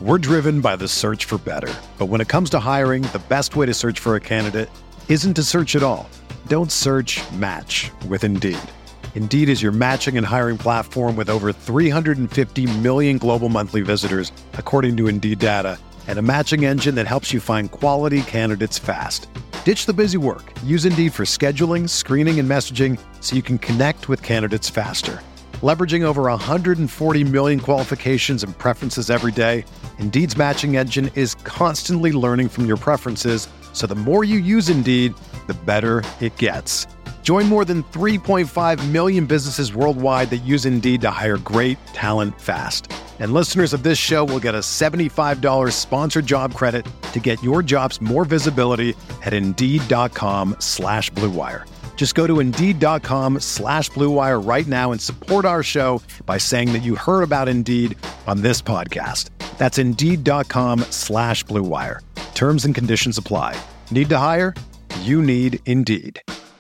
We're driven by the search for better. But when it comes to hiring, the best way to search for a candidate isn't to search at all. Don't search, match with Indeed. Indeed is your matching and hiring platform with over 350 million global monthly visitors, according to Indeed data, and a matching engine that helps you find quality candidates fast. Ditch the busy work. Use Indeed for scheduling, screening, and messaging so you can connect with candidates faster. Leveraging over 140 million qualifications and preferences every day, Indeed's matching engine is constantly learning from your preferences, so the more you use Indeed, the better it gets. Join more than 3.5 million businesses worldwide that use Indeed to hire great talent fast. And listeners of this show will get a $75 sponsored job credit to get your jobs more visibility at Indeed.com/Blue Wire. Just go to Indeed.com/Blue Wire right now and support our show by saying that you heard about Indeed on this podcast. That's Indeed.com/Blue Wire. Terms and conditions apply. Need to hire? You need Indeed.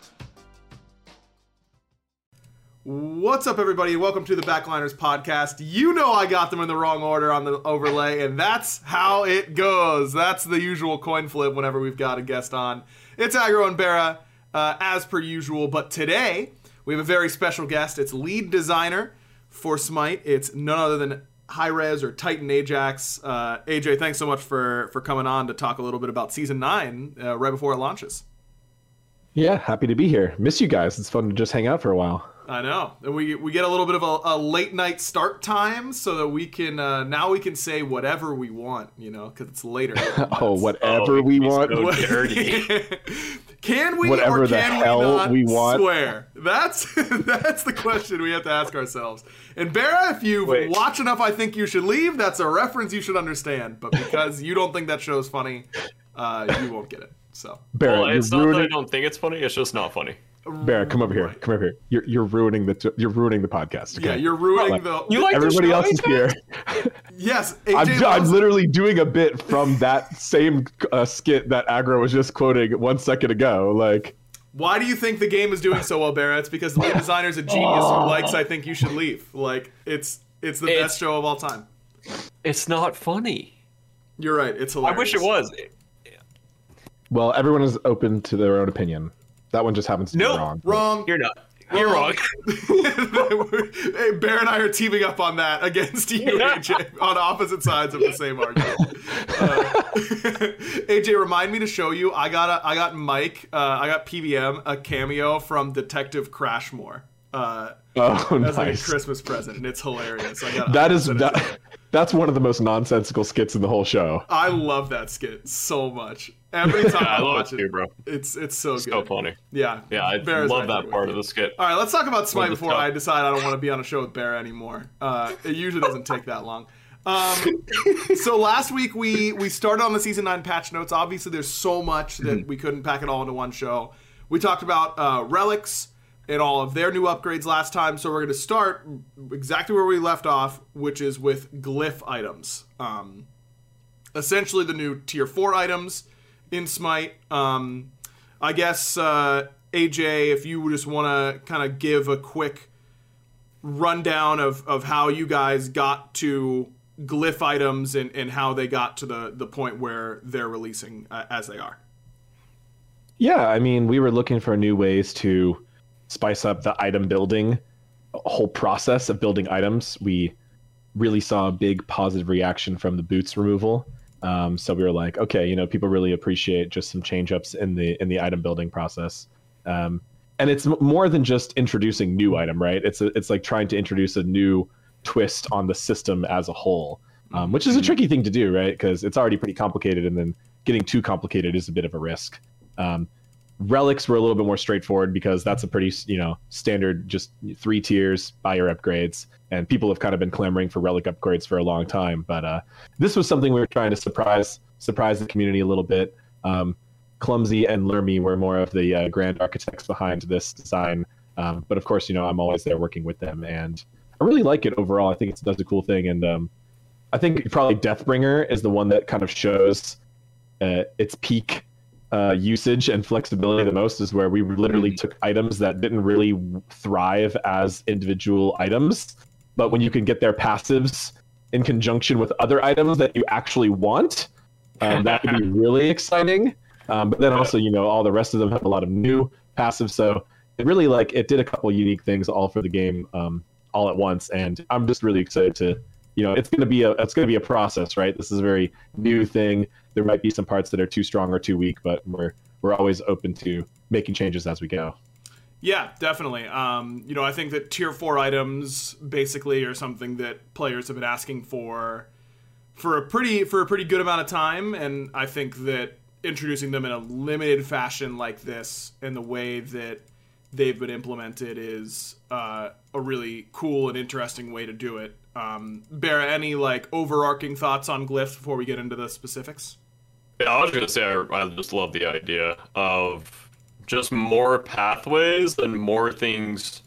What's up, everybody? Welcome to the Backliners podcast. You know I got them in the wrong order on the overlay, and that's how it goes. That's the usual coin flip whenever we've got a guest on. It's Agro and Bera, as per usual, but today we have a very special guest. It's lead designer for Smite. It's none other than Hi-Rez or Titan Ajax. AJ, thanks so much for coming on to talk a little bit about Season 9 right before it launches. Yeah, happy to be here. Miss you guys. It's fun to just hang out for a while. I know. And we get a little bit of a late night start time so that we can now we can say whatever we want, you know, because it's later. Whatever we want. So dirty. Can we whatever or the can hell we not we want? swear? That's the question we have to ask ourselves. And Bera, if you watch enough I Think You Should Leave, that's a reference you should understand. But because you don't think that show's funny, you won't get it. So Bera, it's not that I don't think it's funny, it's just not funny. Bera, come over here. Right. Come over here. You're ruining the podcast. Okay? Yeah, you're ruining the. You like everybody the show, else is here. Yes, AJ I'm literally doing a bit from that same skit that Agro was just quoting 1 second ago. Like, why do you think the game is doing so well, Bera? It's because the lead designer's a genius who likes I Think You Should Leave. Like, it's the best show of all time. It's not funny. You're right. It's hilarious. I wish it was. well, everyone is open to their own opinion. That one just happens to be wrong. Wrong. You're not. You're wrong. Hey, Bear and I are teaming up on that against you, AJ, on opposite sides of the same argument. AJ, remind me to show you. I got Mike. I got PBM a cameo from Detective Crashmore. As like a Christmas present, and it's hilarious. That's one of the most nonsensical skits in the whole show. I love that skit so much. Every time I watch it, too, bro. It's so good. So funny. Yeah. Yeah, I love that part of the skit. All right, let's talk about Smite before I decide I don't want to be on a show with Bear anymore. It usually doesn't take that long. So last week we started on the Season 9 patch notes. Obviously, there's so much that we couldn't pack it all into one show. We talked about relics and all of their new upgrades last time, so we're going to start exactly where we left off, which is with glyph items. Essentially the new tier 4 items in Smite. I guess, AJ, if you just want to kind of give a quick rundown of how you guys got to glyph items and how they got to the point where they're releasing as they are. Yeah, I mean, we were looking for new ways to spice up the item building whole process of building items. We really saw a big positive reaction from the boots removal. So we were like, okay, people really appreciate just some change ups in the item building process. And it's more than just introducing new item, right? It's like trying to introduce a new twist on the system as a whole, which is a tricky thing to do, right? Because it's already pretty complicated, and then getting too complicated is a bit of a risk. Relics were a little bit more straightforward because that's a pretty, standard, just 3 tiers, buy your upgrades, and people have kind of been clamoring for relic upgrades for a long time. But this was something we were trying to surprise the community a little bit. Clumsy and Lermy were more of the grand architects behind this design. But of course, I'm always there working with them, and I really like it overall. I think it does a cool thing, and I think probably Deathbringer is the one that kind of shows its peak usage and flexibility the most, is where we literally took items that didn't really thrive as individual items, but when you can get their passives in conjunction with other items that you actually want. That could be really exciting. But then also, all the rest of them have a lot of new passives. So it really it did a couple unique things all for the game all at once. And I'm just really excited to, it's going to be a process, right? This is a very new thing. There might be some parts that are too strong or too weak, but we're always open to making changes as we go. Yeah, definitely. I think that tier 4 items basically are something that players have been asking for a pretty good amount of time, and I think that introducing them in a limited fashion like this and the way that they've been implemented is a really cool and interesting way to do it. Bear, any overarching thoughts on glyphs before we get into the specifics? Yeah, I was gonna say I just love the idea of just more pathways and more things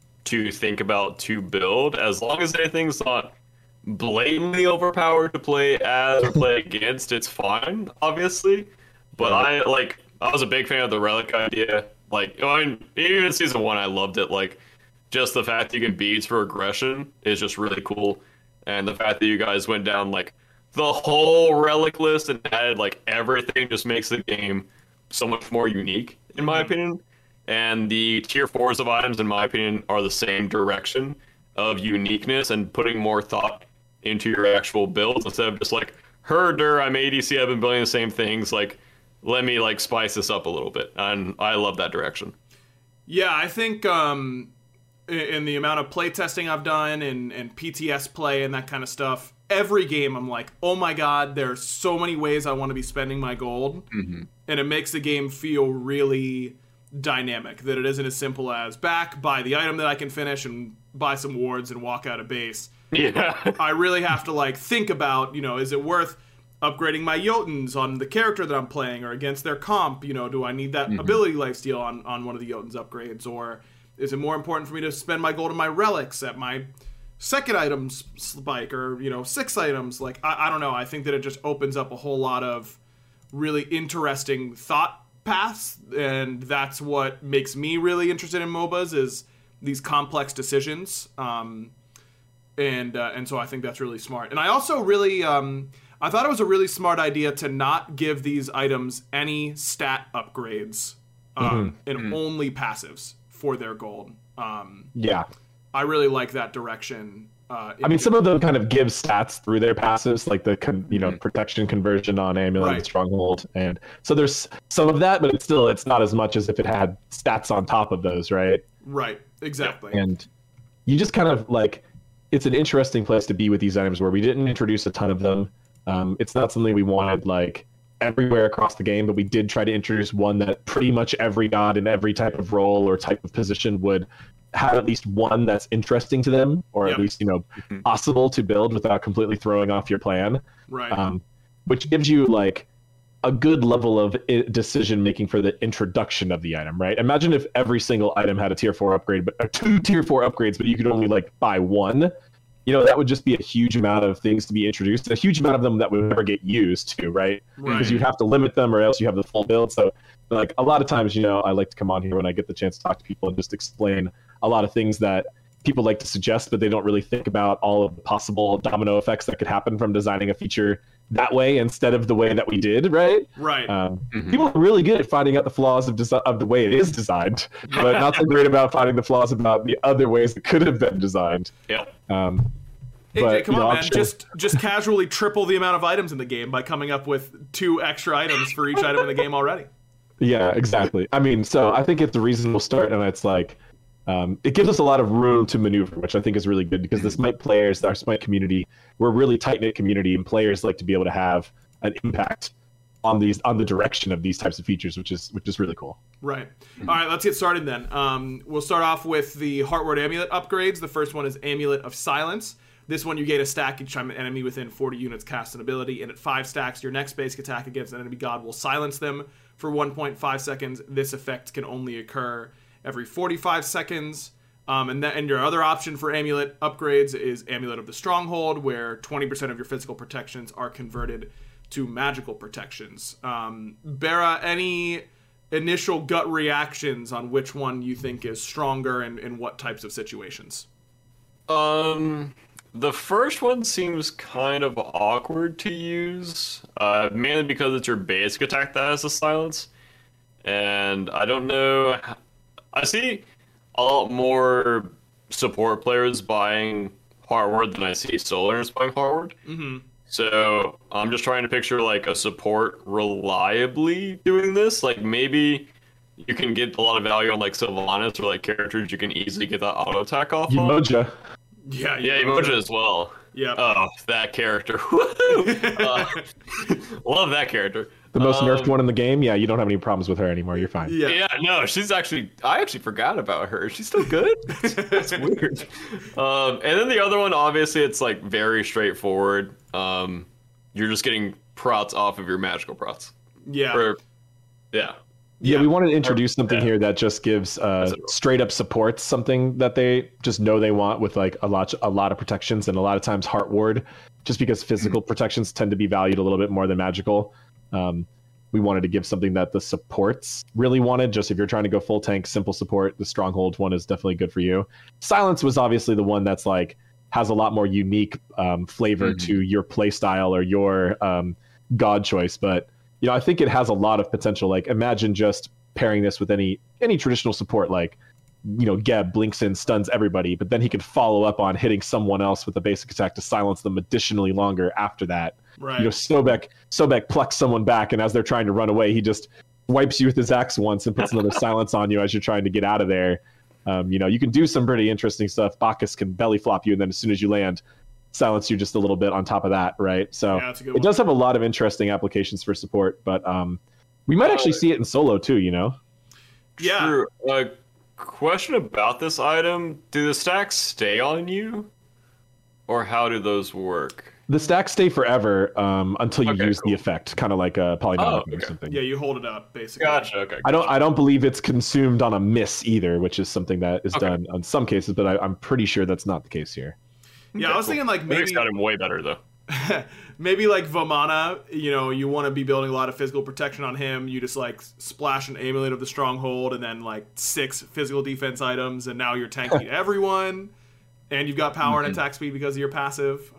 to think about to build, as long as anything's not blatantly overpowered to play as or play against, it's fine, obviously. But I was a big fan of the relic idea. Even in season 1, I loved it. Just the fact that you can beads for aggression is just really cool, and the fact that you guys went down the whole relic list and added everything just makes the game so much more unique, in my opinion. And the tier 4s of items, in my opinion, are the same direction of uniqueness and putting more thought into your actual builds instead of just herder, I'm ADC, I've been building the same things. Let me spice this up a little bit, and I love that direction. Yeah, I think in the amount of play testing I've done and PTS play and that kind of stuff, every game I'm oh my god, there's so many ways I want to be spending my gold. Mm-hmm. And it makes the game feel really dynamic, that it isn't as simple as buy the item that I can finish and buy some wards and walk out of base. Yeah. I really have to think about, is it worth upgrading my Jotuns on the character that I'm playing or against their comp? Do I need that ability lifesteal on one of the Jotuns upgrades? Or is it more important for me to spend my gold on my relics at my second item spike or, 6 items? I don't know. I think that it just opens up a whole lot of really interesting thought paths, and that's what makes me really interested in MOBAs is these complex decisions. And so I think that's really smart. And I also really, I thought it was a really smart idea to not give these items any stat upgrades and only passives for their gold. Yeah. I really like that direction. Some of them kind of give stats through their passives, like the protection conversion on Amulet and Stronghold, and so there's some of that, but it's not as much as if it had stats on top of those, right? Right, exactly. And you just kind of it's an interesting place to be with these items where we didn't introduce a ton of them. It's not something we wanted everywhere across the game, but we did try to introduce one that pretty much every god in every type of role or type of position would have at least one that's interesting to them, or at least possible to build without completely throwing off your plan. Right. Which gives you a good level of decision making for the introduction of the item, right? Imagine if every single item had a tier 4 upgrade, but 2 tier 4 upgrades, but you could only buy one. That would just be a huge amount of things to be introduced, a huge amount of them that would never get used to, right? Because you'd have to limit them or else you have the full build. So a lot of times, I like to come on here when I get the chance to talk to people and just explain a lot of things that people like to suggest, but they don't really think about all of the possible domino effects that could happen from designing a feature that way instead of the way that we did, right? Right. People are really good at finding out the flaws of the way it is designed, but not so great about finding the flaws about the other ways it could have been designed. Yeah. AJ, come on, man. Just casually triple the amount of items in the game by coming up with 2 extra items for each item in the game already. Yeah, exactly. So I think it's a reasonable start, and it's it gives us a lot of room to maneuver, which I think is really good because the Smite players, our Smite community, we're a really tight-knit community, and players like to be able to have an impact on the direction of these types of features, which is really cool. Right. All right, let's get started then. We'll start off with the Heartward Amulet upgrades. The first one is Amulet of Silence. This one, you gain a stack each time an enemy within 40 units casts an ability, and at 5 stacks, your next basic attack against an enemy god will silence them for 1.5 seconds. This effect can only occur every 45 seconds. And your other option for Amulet upgrades is Amulet of the Stronghold, where 20% of your physical protections are converted to magical protections. Bera, any initial gut reactions on which one you think is stronger and in what types of situations? the first one seems kind of awkward to use, mainly because it's your basic attack that has a silence. And I don't know. I see a lot more support players buying Heartward than I see Solar's buying Heartward. Mm-hmm. So I'm just trying to picture like a support reliably doing this. Like maybe you can get a lot of value on like Sylvanas or like characters you can easily get that auto attack off on. Umoja. Yeah, Umoja as well. Yeah. Oh, that character. Woohoo! Love that character. The most nerfed one in the game? Yeah, you don't have any problems with her anymore. You're fine. Yeah, no, she's actually... I actually forgot about her. She's still good? That's weird. And then the other one, obviously, it's like very straightforward. You're just getting prots off of your magical prots. Yeah. Yeah, we wanted to introduce something here that just gives straight up supports something that they just know they want with like a lot of protections, and a lot of times Heart Ward, just because physical protections tend to be valued a little bit more than magical. We wanted to give something that the supports really wanted. Just if you're trying to go full tank, simple support, the Stronghold one is definitely good for you. Silence was obviously the one that's like has a lot more unique flavor to your play style or your god choice, but I think it has a lot of potential. Like, imagine just pairing this with any traditional support, like, Geb blinks in, stuns everybody, but then he could follow up on hitting someone else with a basic attack to silence them additionally longer after that. Right. Sobek plucks someone back, and as they're trying to run away, he just wipes you with his axe once and puts another silence on you as you're trying to get out of there. You can do some pretty interesting stuff. Bacchus can belly flop you, and then as soon as you land, silence you just a little bit on top of that, right? So it does have a lot of interesting applications for support, but we might actually see it in solo too, Yeah. True. Question about this item: do the stacks stay on you, or how do those work? The stacks stay forever until you use the effect, kind of like a polymorph or something. Yeah, you hold it up basically. Gotcha. Okay. I don't believe it's consumed on a miss either, which is something that is done on some cases, but I'm pretty sure that's not the case here. Yeah, I was thinking like maybe got him way better though. Maybe like Vomana, you want to be building a lot of physical protection on him. You just like splash an Amulet of the Stronghold and then like 6 physical defense items, and now you're tanking everyone, and you've got power and attack speed because of your passive.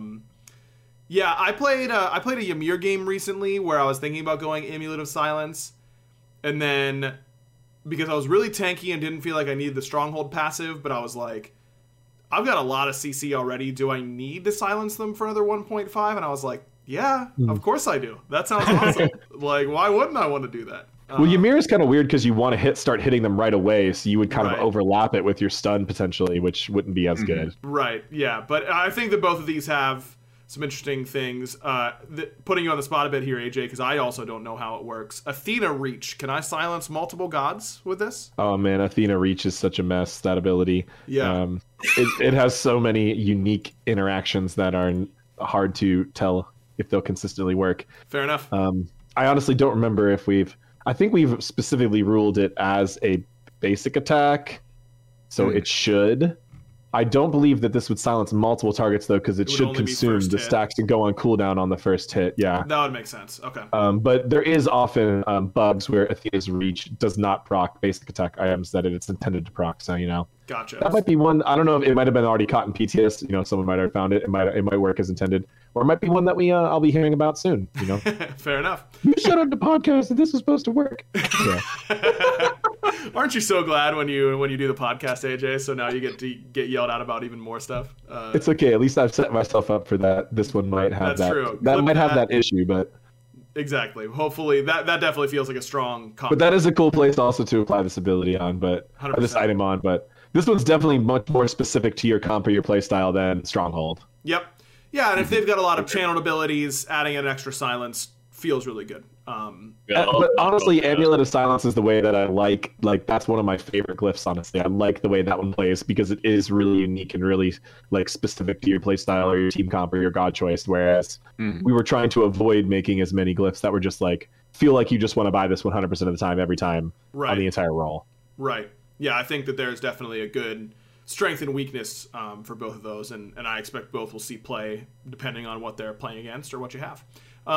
Yeah, I played a Ymir game recently where I was thinking about going Amulet of Silence, and then because I was really tanky and didn't feel like I needed the Stronghold passive, but I was like, I've got a lot of CC already. Do I need to silence them for another 1.5? And I was like, yeah, of course I do. That sounds awesome. Like, why wouldn't I want to do that? Well, Ymir is kind of weird because you want to start hitting them right away, so you would kind of overlap it with your stun potentially, which wouldn't be as good. Right, yeah. But I think that both of these have some interesting things. Putting you on the spot a bit here, AJ, because I also don't know how it works. Athena Reach. Can I silence multiple gods with this? Oh, man, Athena Reach is such a mess, that ability. Yeah. It has so many unique interactions that are hard to tell if they'll consistently work. Fair enough. I honestly don't remember if I think we've specifically ruled it as a basic attack, so it should. I don't believe that this would silence multiple targets, though, because it should consume the stacks and go on cooldown on the first hit. Yeah. That would make sense. Okay. But there is often bugs where Athena's Reach does not proc basic attack items that it's intended to proc, so, Gotcha. That might be one. I don't know if it might have been already caught in PTS. Someone might have found it. It might work as intended. Or it might be one that I'll be hearing about soon, Fair enough. You said on the podcast that this was supposed to work. Yeah. Aren't you so glad when you do the podcast, AJ? So now you get to get yelled at about even more stuff. It's okay. At least I've set myself up for that. This one might have that's true. That might have that issue, but exactly. Hopefully, that definitely feels like a strong combo. But that is a cool place also to apply this ability on, or this item on. But this one's definitely much more specific to your comp or your playstyle than Stronghold. Yep. Yeah, and if they've got a lot of channeled abilities, adding an extra silence feels really good. But honestly, Amulet of Silence is the way that I like. Like, that's one of my favorite glyphs, honestly. I like the way that one plays because it is really unique and really like specific to your playstyle or your team comp or your god choice. Whereas we were trying to avoid making as many glyphs that were just like, feel like you just want to buy this 100% of the time, every time on the entire roll. Right. Yeah, I think that there's definitely a good strength and weakness for both of those, and I expect both will see play depending on what they're playing against or what you have.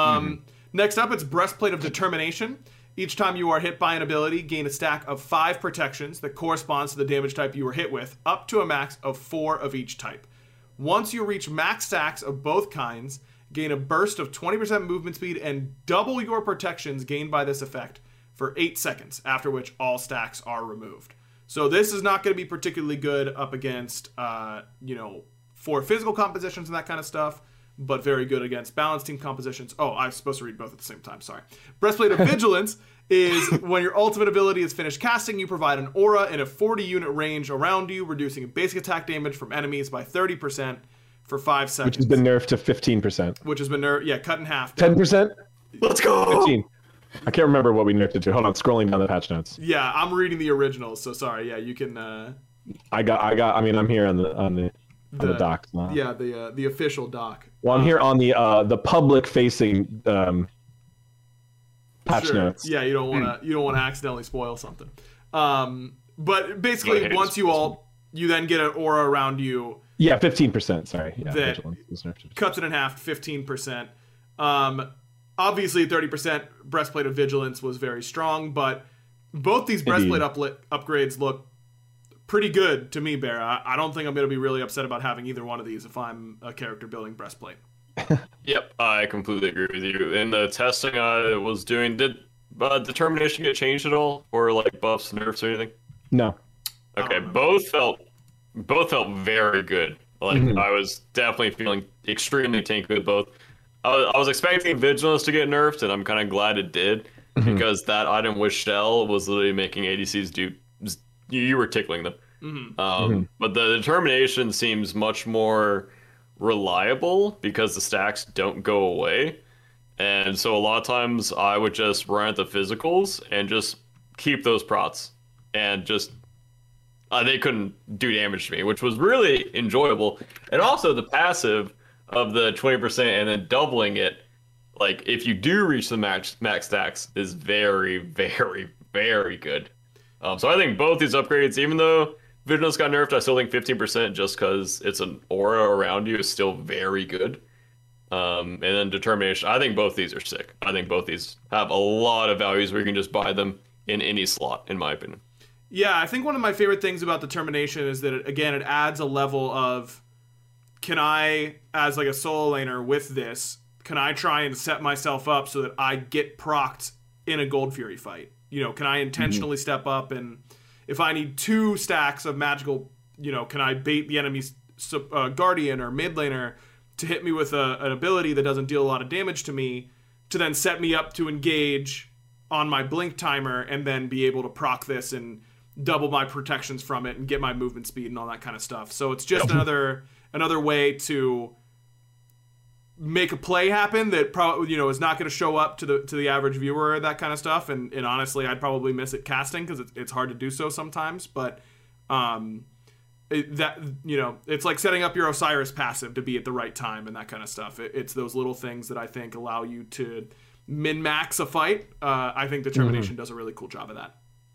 Next up, it's Breastplate of Determination. Each time you are hit by an ability, gain a stack of 5 protections that corresponds to the damage type you were hit with, up to a max of 4 of each type. Once you reach max stacks of both kinds, gain a burst of 20% movement speed and double your protections gained by this effect for 8 seconds, after which all stacks are removed. So this is not going to be particularly good up against, for physical compositions and that kind of stuff, but very good against balanced team compositions. Oh, I was supposed to read both at the same time, sorry. Breastplate of Vigilance is when your ultimate ability is finished casting, you provide an aura in a 40-unit range around you, reducing basic attack damage from enemies by 30% for 5 seconds. Which has been nerfed to 15%. Which has been cut in half. 10%? Let's go! 15. I can't remember what we nerfed it to. Hold on, scrolling down the patch notes. Yeah, I'm reading the originals, so sorry. Yeah, you can... I'm here on the doc. Yeah, the official doc. Well, I'm here on the public-facing patch notes. Yeah, you don't want to accidentally spoil something. But basically, once you then get an aura around you. Yeah, 15%. Sorry. Yeah, that cuts it in half, 15%. Obviously, 30% Breastplate of Vigilance was very strong, but both these Breastplate upgrades look pretty good to me, Bear. I don't think I'm going to be really upset about having either one of these if I'm a character building Breastplate. Yep, I completely agree with you. In the testing I was doing, did Determination get changed at all, or like buffs, nerfs, or anything? No. Okay, both felt very good. Like I was definitely feeling extremely tanky with both. I was expecting Vigilance to get nerfed, and I'm kind of glad it did, because that item with Shell was literally making ADCs do. You were tickling them. But the Determination seems much more reliable because the stacks don't go away. And so a lot of times I would just run at the physicals and just keep those prots. And just, they couldn't do damage to me, which was really enjoyable. And also the passive of the 20% and then doubling it, like if you do reach the max stacks, is very, very, very good. So I think both these upgrades, even though Vigilance got nerfed, I still think 15% just because it's an aura around you is still very good. And then Determination, I think both these are sick. I think both these have a lot of values where you can just buy them in any slot, in my opinion. Yeah, I think one of my favorite things about Determination is that, it adds a level of, can I, as like a solo laner with this, can I try and set myself up so that I get procced in a Gold Fury fight? Can I intentionally step up, and if I need 2 stacks of magical, can I bait the enemy's Guardian or mid laner to hit me with an ability that doesn't deal a lot of damage to me, to then set me up to engage on my blink timer and then be able to proc this and double my protections from it and get my movement speed and all that kind of stuff. So it's just another way to make a play happen that probably is not going to show up to the average viewer, that kind of stuff. And honestly, I'd probably miss it casting because it's hard to do so sometimes. But it's like setting up your Osiris passive to be at the right time and that kind of stuff. It's those little things that I think allow you to min-max a fight. I think Determination does a really cool job of that.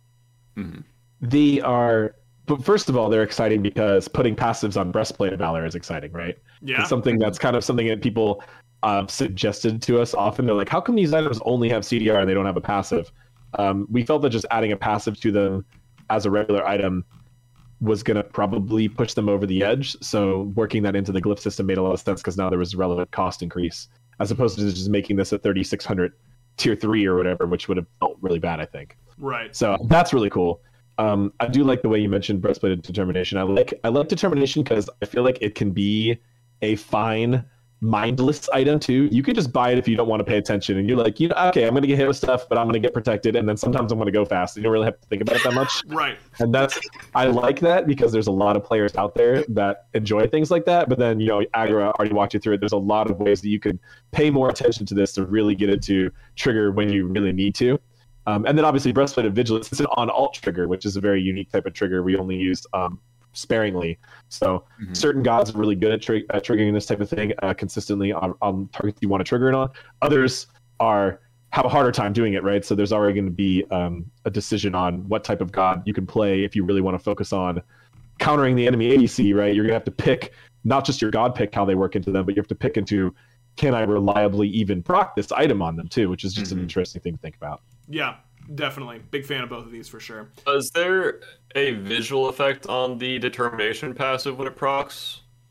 But first of all, they're exciting because putting passives on Breastplate of Valor is exciting, right? Yeah. It's something that's kind of something that people suggested to us often. They're like, how come these items only have CDR and they don't have a passive? We felt that just adding a passive to them as a regular item was going to probably push them over the edge. So working that into the glyph system made a lot of sense because now there was a relevant cost increase, as opposed to just making this a 3,600 tier 3 or whatever, which would have felt really bad, I think. Right. So that's really cool. I do like the way you mentioned Breastplate of Determination. I like Determination because I feel like it can be a fine, mindless item too. You could just buy it if you don't want to pay attention, and you're like, okay, I'm going to get hit with stuff, but I'm going to get protected, and then sometimes I'm going to go fast. You don't really have to think about it that much. Right. And I like that because there's a lot of players out there that enjoy things like that. But then, Agra already walked you through it. There's a lot of ways that you could pay more attention to this to really get it to trigger when you really need to. And then obviously Breastplate of Vigilance, it's an on-alt trigger, which is a very unique type of trigger we only use sparingly. So certain gods are really good at triggering this type of thing consistently on targets you want to trigger it on. Others have a harder time doing it, right? So there's already going to be a decision on what type of god you can play if you really want to focus on countering the enemy ADC, right? You're going to have to pick not just your god pick how they work into them, but you have to pick into, can I reliably even proc this item on them too, which is just an interesting thing to think about. Yeah, definitely. Big fan of both of these for sure. Is there a visual effect on the Determination passive when it procs?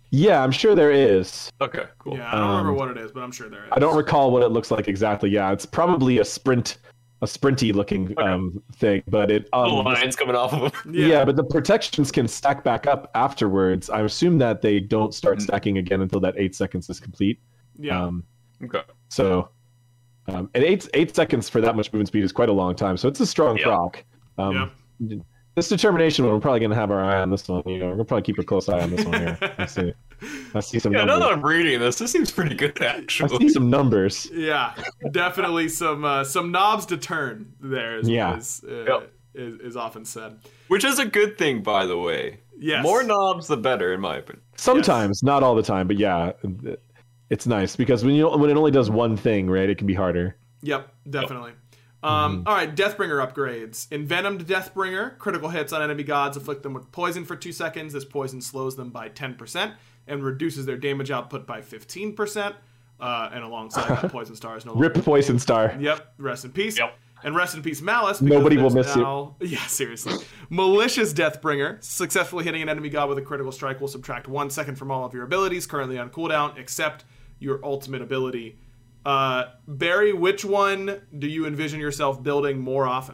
Yeah, I'm sure there is. Okay, cool. Yeah, I don't remember what it is, but I'm sure there is. I don't recall what it looks like exactly. Yeah, it's probably a sprinty looking thing, but it The lines coming off of them. yeah, but the protections can stack back up afterwards. I assume that they don't start stacking again until that 8 seconds is complete. Yeah. Okay. So, and 8 seconds for that much movement speed is quite a long time. So it's a strong proc. This determination one, we're probably going to have our eye on this one. You know, we're going to probably keep a close eye on this one here. I see some numbers. Now that I'm reading this seems pretty good, actually. I see some numbers. Yeah, definitely some knobs to turn there is often said. Which is a good thing, by the way. Yes. More knobs, the better, in my opinion. Sometimes, not all the time, but yeah, it's nice because when it only does one thing, right, it can be harder. Yep, definitely. All right, Deathbringer upgrades. Envenomed Deathbringer, critical hits on enemy gods afflict them with poison for 2 seconds. This poison slows them by 10% and reduces their damage output by 15%. And alongside that, Poison Star is no longer... Rip Poison Star. Yep, rest in peace. Yep. And rest in peace, Malice. Nobody will miss you. Yeah, seriously. Malicious Deathbringer. Successfully hitting an enemy god with a critical strike will subtract 1 second from all of your abilities currently on cooldown, except your ultimate ability. Barry, which one do you envision yourself building more often?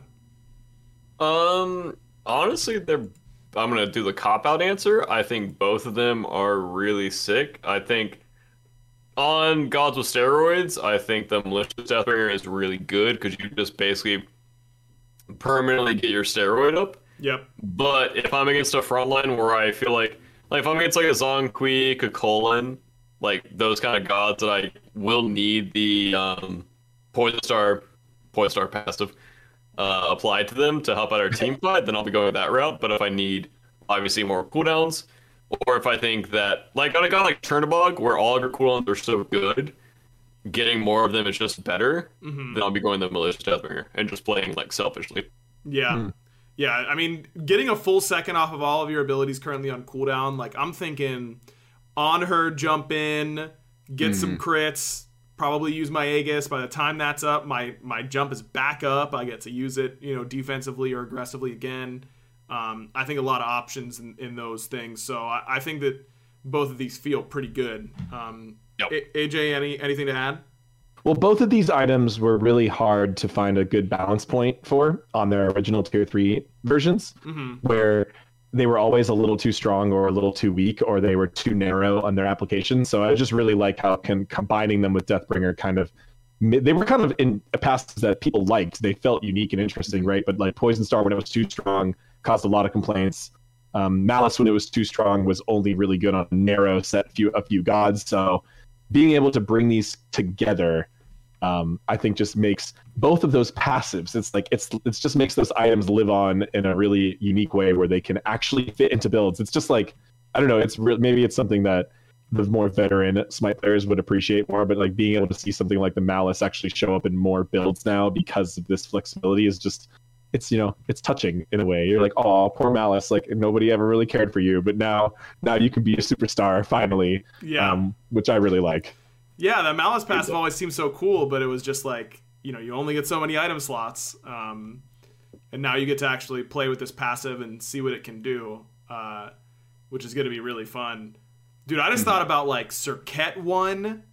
Honestly, I'm gonna do the cop-out answer. I think both of them are really sick. I think on Gods with Steroids, I think the Malicious Deathbringer is really good because you just basically permanently get your steroid up. Yep. But if I'm against a frontline where I feel like if I'm against like a Zhong-Kui, Kakolin, like those kind of gods that I will need the Poison Star passive applied to them to help out our team fight, then I'll be going that route. But if I need obviously more cooldowns, or if I think that like on a guy like Chernobog, where all of your cooldowns are so good, getting more of them is just better, then I'll be going the Malicious Deathbringer and just playing like selfishly. Yeah. Yeah, I mean, getting a full second off of all of your abilities currently on cooldown, like I'm thinking on her, jump in, get some crits, probably use my Aegis. By the time that's up, my jump is back up. I get to use it, defensively or aggressively again. I think a lot of options in those things. So I think that both of these feel pretty good. AJ, anything to add? Well, both of these items were really hard to find a good balance point for on their original Tier 3 versions, where they were always a little too strong or a little too weak, or they were too narrow on their application. So I just really like how combining them with Deathbringer they were kind of in passes that people liked. They felt unique and interesting, right? But like Poison Star, when it was too strong, caused a lot of complaints. Malice, when it was too strong, was only really good on a narrow set, a few gods. So being able to bring these together, I think just makes both of those passives. It's just makes those items live on in a really unique way where they can actually fit into builds. It's just like, I don't know. Maybe it's something that the more veteran Smite players would appreciate more, but like being able to see something like the Malice actually show up in more builds now because of this flexibility is just, it's touching in a way. You're like, oh, poor Malice, like nobody ever really cared for you, but now you can be a superstar finally. Yeah. Which I really like. Yeah, the Malice passive always seemed so cool, but it was just like, you only get so many item slots, and now you get to actually play with this passive and see what it can do, which is going to be really fun. Dude, I just thought about like Serket 1.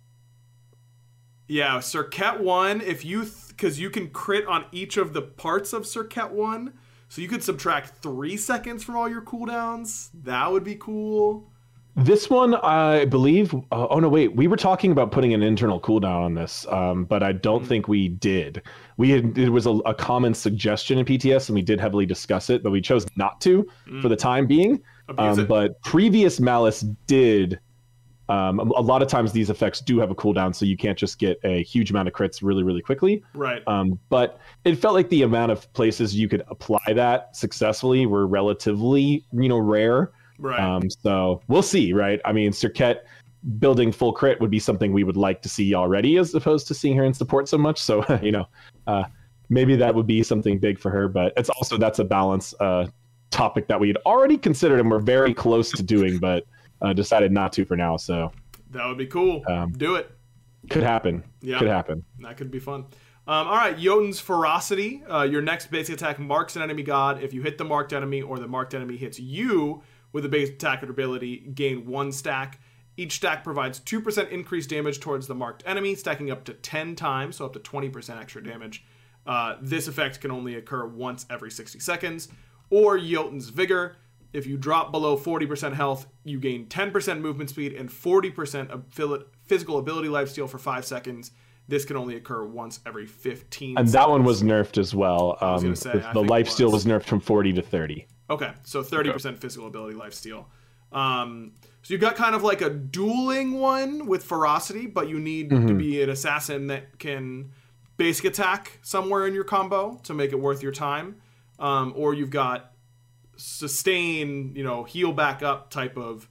Yeah, Serket 1, because you can crit on each of the parts of Serket 1, so you could subtract 3 seconds from all your cooldowns. That would be cool. This one, I believe. Oh no, wait. We were talking about putting an internal cooldown on this, but I don't think we did. It was a common suggestion in PTS, and we did heavily discuss it, but we chose not to for the time being. But previous Malice did. A lot of times these effects do have a cooldown, so you can't just get a huge amount of crits really, really quickly. Right. But it felt like the amount of places you could apply that successfully were relatively, rare. Right. So we'll see, right? I mean, Serket building full crit would be something we would like to see already, as opposed to seeing her in support so much. So, maybe that would be something big for her. But that's a balance topic that we had already considered and we're very close to doing, but decided not to for now. So that would be cool. Do it. Could happen. Yeah. Could happen. That could be fun. All right, Jotun's Ferocity. Your next basic attack marks an enemy god. If you hit the marked enemy or the marked enemy hits you with a base attack ability, gain 1 stack. Each stack provides 2% increased damage towards the marked enemy, stacking up to 10 times, so up to 20% extra damage. This effect can only occur once every 60 seconds. Or Jotun's Vigor. If you drop below 40% health, you gain 10% movement speed and 40% of physical ability lifesteal for 5 seconds. This can only occur once every 15 And seconds. that one was nerfed as well. I was gonna say, the lifesteal was nerfed from 40 to 30. Okay, so 30% physical ability lifesteal. So you've got kind of like a dueling one with ferocity, but you need to be an assassin that can basic attack somewhere in your combo to make it worth your time. Or you've got sustain, heal back up type of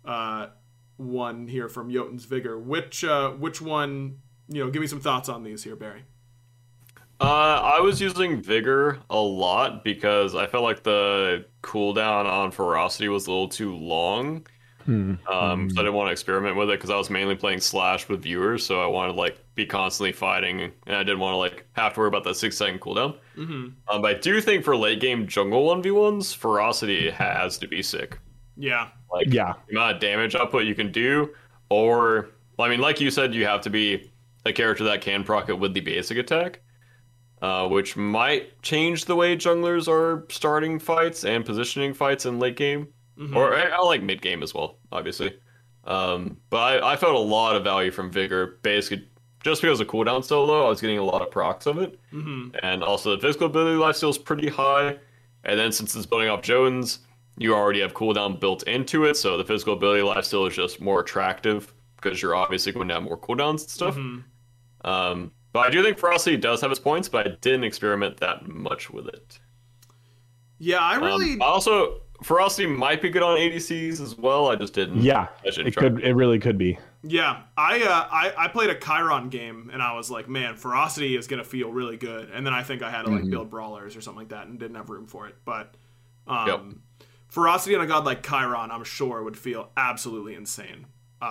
one here from Jotun's Vigor. Which one, give me some thoughts on these here, Barry. I was using Vigor a lot because I felt like the cooldown on Ferocity was a little too long. So I didn't want to experiment with it because I was mainly playing Slash with viewers, so I wanted to be constantly fighting, and I didn't want to have to worry about that 6-second cooldown. But I do think for late game jungle 1v1s, Ferocity has to be sick. Yeah. The amount of damage output you can do, or like you said, you have to be a character that can proc it with the basic attack. Which might change the way junglers are starting fights and positioning fights in late game. Or I like mid game as well, obviously. But I felt a lot of value from Vigor, basically just because the cooldown's so low. I was getting a lot of procs of it, and also the physical ability lifesteal is pretty high. And then since it's building off Jones, you already have cooldown built into it, so the physical ability lifesteal is just more attractive because you're obviously going to have more cooldowns and stuff. But I do think Ferocity does have its points, but I didn't experiment that much with it. Yeah, I really... also, Ferocity might be good on ADCs as well. I just didn't. Yeah, it really could be. Yeah, I played a Chiron game, and I was like, man, Ferocity is going to feel really good. And then I think I had to build Brawlers or something like that and didn't have room for it. But Ferocity on a god like Chiron, I'm sure, would feel absolutely insane.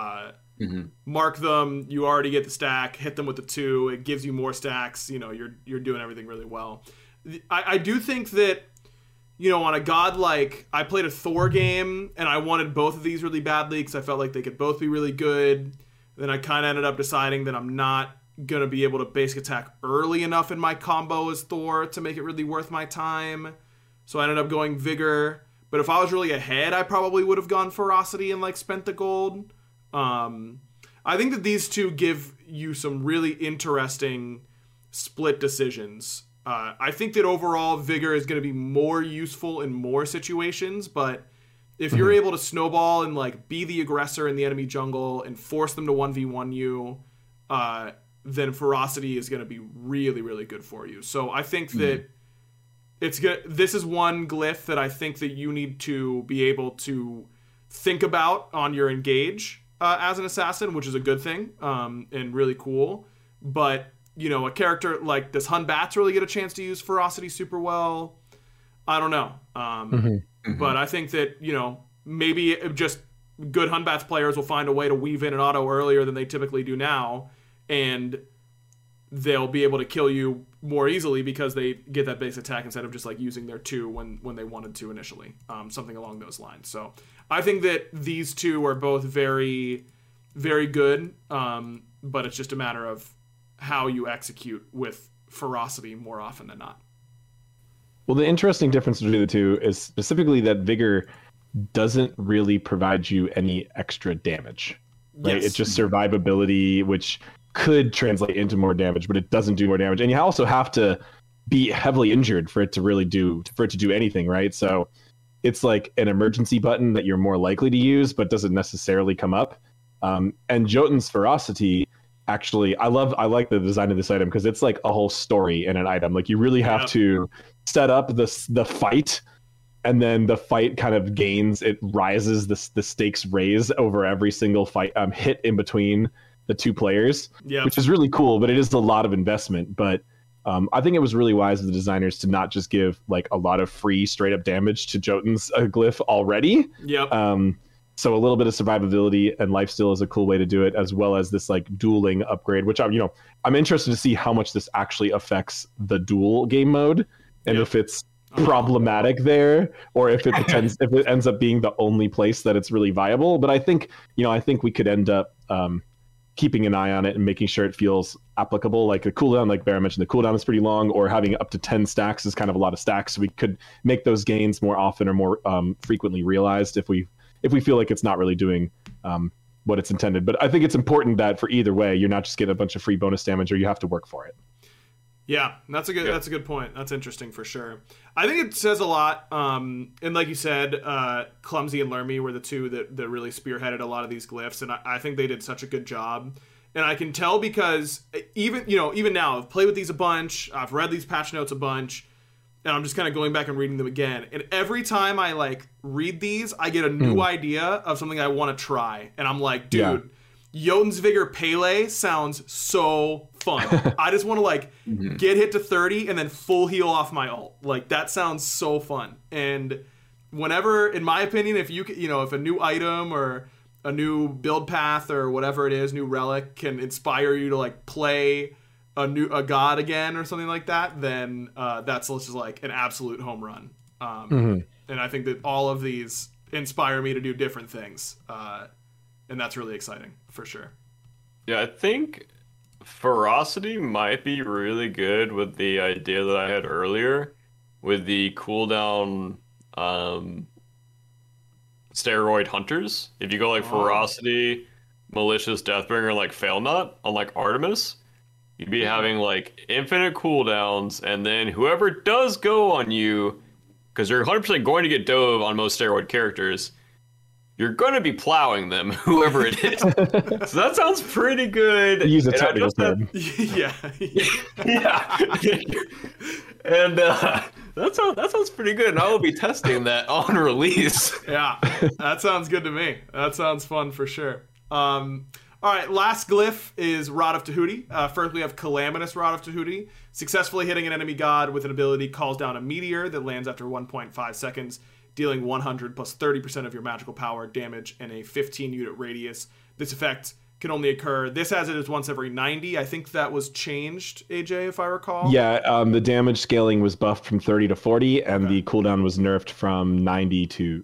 Mark them, you already get the stack, hit them with the 2, it gives you more stacks, you're doing everything really well. I do think that, on a god like, I played a Thor game, and I wanted both of these really badly because I felt like they could both be really good. Then I kind of ended up deciding that I'm not going to be able to basic attack early enough in my combo as Thor to make it really worth my time. So I ended up going Vigor. But if I was really ahead, I probably would have gone Ferocity and spent the gold. I think that these two give you some really interesting split decisions. I think that overall Vigor is going to be more useful in more situations, but if you're able to snowball and be the aggressor in the enemy jungle and force them to 1v1 you, then Ferocity is going to be really, really good for you. So I think that it's good. This is one glyph that I think that you need to be able to think about on your engage as an assassin, which is a good thing and really cool. But, a character like does Hun Batz really get a chance to use Ferocity super well? I don't know. But I think that, maybe just good Hun Batz players will find a way to weave in an auto earlier than they typically do now, and they'll be able to kill you more easily because they get that base attack instead of just using their 2 when they wanted to initially. Something along those lines. So I think that these two are both very, very good, but it's just a matter of how you execute with Ferocity more often than not. Well, the interesting difference between the two is specifically that Vigor doesn't really provide you any extra damage. Right? Yes. It's just survivability, which could translate into more damage, but it doesn't do more damage. And you also have to be heavily injured for it to do anything, right? So it's like an emergency button that you're more likely to use, but doesn't necessarily come up. And Jotun's Ferocity, actually, I like the design of this item because it's like a whole story in an item. You really have to set up the fight, and then the fight kind of rises, the stakes raise over every single fight hit in between the two players, which is really cool, but it is a lot of investment. But I think it was really wise of the designers to not just give a lot of free straight up damage to Jotun's glyph already. So a little bit of survivability and lifesteal is a cool way to do it, as well as this dueling upgrade, which I'm interested to see how much this actually affects the duel game mode, and if it's problematic there, or if it ends up being the only place that it's really viable. But I think we could end up keeping an eye on it and making sure it feels applicable. Like the cooldown, like Bear mentioned, the cooldown is pretty long, or having up to 10 stacks is kind of a lot of stacks. So we could make those gains more often or more frequently realized if we feel like it's not really doing what it's intended. But I think it's important that for either way, you're not just getting a bunch of free bonus damage, or you have to work for it. Yeah, that's a good point. That's interesting for sure. I think it says a lot. And like you said, Clumsy and Lermy were the two that really spearheaded a lot of these glyphs, and I think they did such a good job. And I can tell because even now, I've played with these a bunch, I've read these patch notes a bunch, and I'm just kind of going back and reading them again. And every time I like read these, I get a new idea of something I want to try, and I'm like, dude. Jotun's Vigor Pele sounds so fun. I just want to like get hit to 30 and then full heal off my ult. Like that sounds so fun. And whenever, in my opinion, if if a new item or a new build path or whatever it is, new relic can inspire you to like play a god again or something like that, then that's just like an absolute home run. And I think that all of these inspire me to do different things. And that's really exciting, for sure. Yeah, I think Ferocity might be really good with the idea that I had earlier, with the cooldown steroid hunters. If you go like Ferocity, Malicious Deathbringer, like Failnut on like Artemis, you'd be having like infinite cooldowns, and then whoever does go on you, because you're 100% going to get dove on most steroid characters, you're going to be plowing them, whoever it is. So that sounds pretty good. Use a technical term. Yeah. Yeah. And that sounds pretty good, and I will be testing that on release. Yeah, that sounds good to me. That sounds fun for sure. All right, last glyph is Rod of Tahuti. First, we have Calamitous Rod of Tahuti. Successfully hitting an enemy god with an ability calls down a meteor that lands after 1.5 seconds, dealing 100 plus 30% of your magical power damage in a 15-unit radius. This effect can only occur. This has it as once every 90. I think that was changed, AJ, if I recall. Yeah, the damage scaling was buffed from 30 to 40, and the cooldown was nerfed from 90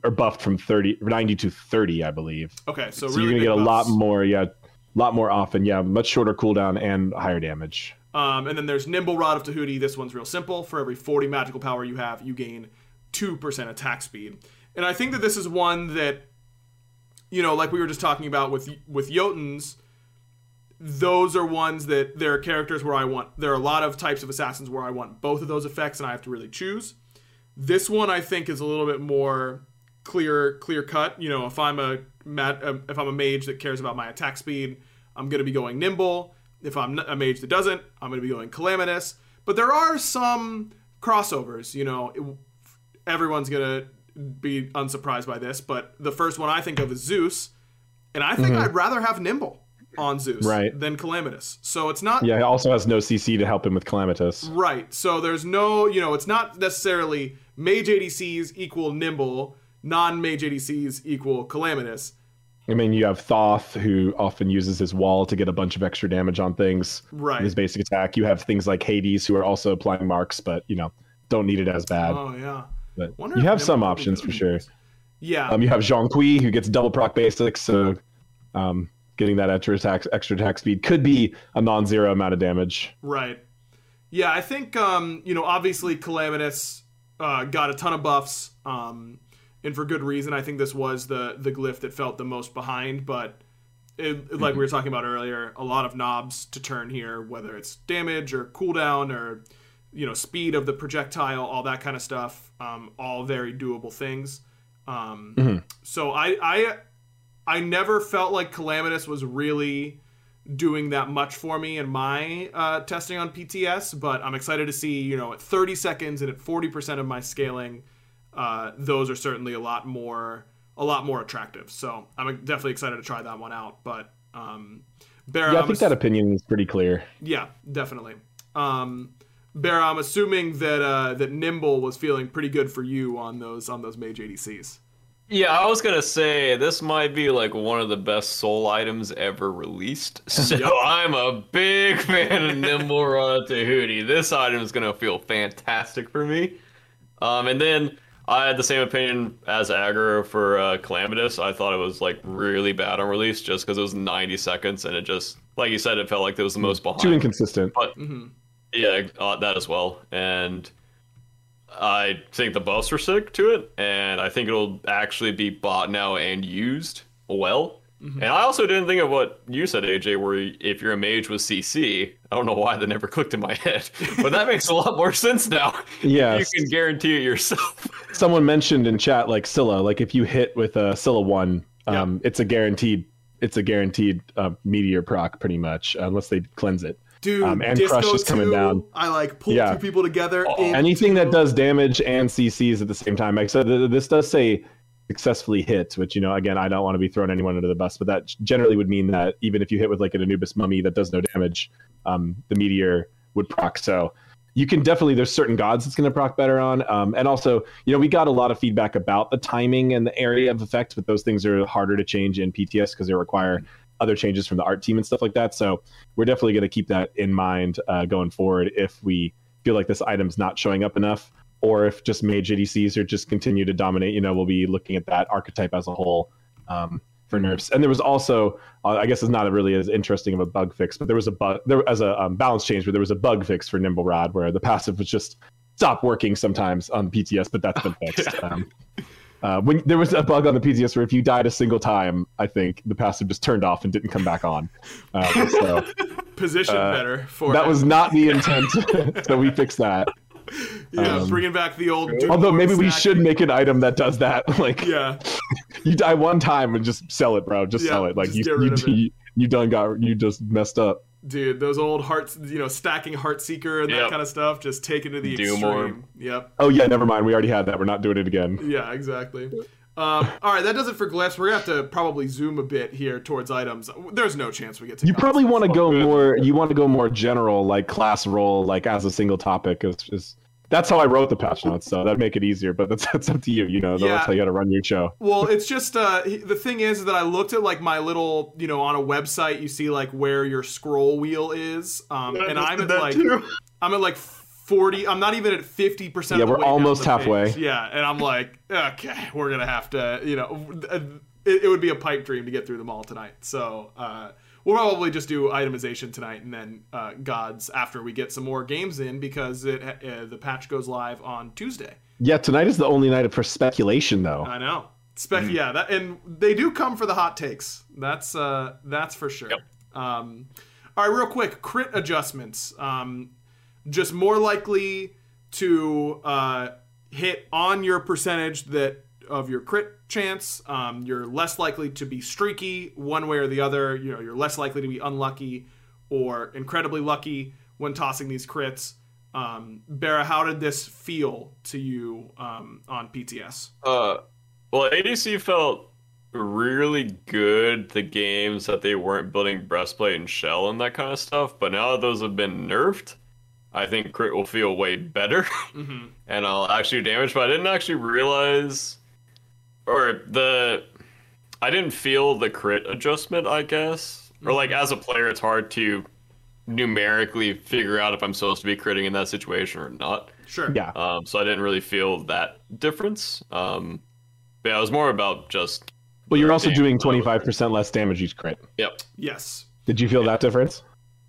to 30, I believe. Okay, so you're really gonna get a buffs. lot more often. Yeah, much shorter cooldown and higher damage. And then there's Nimble Rod of Tahuti. This one's real simple. For every 40 magical power you have, you gain 2% attack speed. And I think that this is one that, like we were just talking about with Jotuns, those are ones that there are characters where there are a lot of types of assassins where I want both of those effects and I have to really choose. This one I think is a little bit more clear cut. If I'm a mage that cares about my attack speed, I'm going to be going Nimble. If I'm a mage that doesn't, I'm going to be going Calamitous. But there are some crossovers, everyone's going to be unsurprised by this, but the first one I think of is Zeus, and I think I'd rather have Nimble on Zeus than Calamitous. So it's not... Yeah, he also has no CC to help him with Calamitous. Right, so there's no... it's not necessarily mage ADCs equal Nimble, non-mage ADCs equal Calamitous. I mean, you have Thoth, who often uses his wall to get a bunch of extra damage on things. Right. In his basic attack. You have things like Hades, who are also applying marks, but, don't need it as bad. Oh, yeah. But you have some options for sure. Yeah. You have Zhonghui, who gets double proc basics, so getting that extra attack speed could be a non-zero amount of damage. Right. Yeah, I think obviously Calamitous got a ton of buffs, and for good reason. I think this was the glyph that felt the most behind, but like we were talking about earlier, a lot of knobs to turn here, whether it's damage or cooldown or speed of the projectile, all that kind of stuff, all very doable things. So I never felt like Calamitous was really doing that much for me in my testing on PTS, but I'm excited to see, at 30 seconds and at 40% of my scaling, those are certainly a lot more attractive. So I'm definitely excited to try that one out. But Bear, I think that opinion is pretty clear. Yeah, definitely. Bear, I'm assuming that Nimble was feeling pretty good for you on those mage ADCs. Yeah, I was gonna say this might be like one of the best soul items ever released. So I'm a big fan of Nimble Rod of Tahuti. This item is gonna feel fantastic for me. And then I had the same opinion as Aggro for Calamitous. I thought it was like really bad on release just because it was 90 seconds and it just, like you said, it felt like it was the most behind. Too inconsistent. But yeah, that as well. And I think the buffs are sick to it, and I think it'll actually be bought now and used well. And I also didn't think of what you said, AJ, where if you're a mage with CC, I don't know why that never clicked in my head, but that makes a lot more sense now. Yeah, you can guarantee it yourself. Someone mentioned in chat like Scylla, like if you hit with a Scylla 1, it's a guaranteed meteor proc pretty much, unless they cleanse it. Dude, and Disco Crush is coming 2, down. I like pull two people together. Anything that does damage and CCs at the same time. Like I said, this does say successfully hit, which, again, I don't want to be throwing anyone under the bus, but that generally would mean that even if you hit with like an Anubis Mummy that does no damage, the meteor would proc. So you can definitely, there's certain gods it's going to proc better on. And also, we got a lot of feedback about the timing and the area of effect, but those things are harder to change in PTS because they require other changes from the art team and stuff like that. So we're definitely going to keep that in mind going forward if we feel like this item's not showing up enough, or if just mage ADCs are just continue to dominate, we'll be looking at that archetype as a whole for nerfs. And there was also, I guess it's not really as interesting of a bug fix, but there was a bug, as a balance change where there was a bug fix for Nimble Rod where the passive was just stop working sometimes on PTS, but that's been fixed. When there was a bug on the PTS where if you died a single time, I think the passive just turned off and didn't come back on. So position better for that was not the intent, so we fixed that. Yeah, bringing back the old. Although maybe we should make an item that does that. Like, you die one time and just sell it, bro. Just sell it. Like you just messed up. Dude, those old hearts, stacking Heartseeker and that kind of stuff, just take it to the extreme. Yep. Oh yeah, never mind. We already had that. We're not doing it again. Yeah, exactly. All right, that does it for glyphs. We're gonna have to probably zoom a bit here towards items. There's no chance we get to. You probably want to go more. You want to go more general, like class role, like as a single topic. That's how I wrote the patch notes, so that'd make it easier. But that's up to you. That's how you got to run your show. Well, it's just the thing is that I looked at like my little, on a website. You see like where your scroll wheel is, and I'm at like 40. I'm not even at 50%. Yeah, we're almost halfway. Yeah, and I'm like, okay, we're gonna have to, it would be a pipe dream to get through them all tonight. So we'll probably just do itemization tonight and then gods after we get some more games in because the patch goes live on Tuesday. Yeah, tonight is the only night for speculation, though. I know. Yeah, and they do come for the hot takes. That's for sure. Yep. All right, real quick, crit adjustments. Just more likely to hit on your percentage of your crit chance. You're less likely to be streaky one way or the other. You're less likely to be unlucky or incredibly lucky when tossing these crits. Barra, how did this feel to you on PTS? Well, ADC felt really good. The games that they weren't building breastplate and shell and that kind of stuff, but now that those have been nerfed, I think crit will feel way better, and I'll actually do damage. But I didn't actually realize, I didn't feel the crit adjustment, I guess. Or like as a player, it's hard to numerically figure out if I'm supposed to be critting in that situation or not. Sure. Yeah. So I didn't really feel that difference. But yeah, it was more about just. Well, you're also doing 25% less damage each crit. Yep. Yes. Did you feel that difference?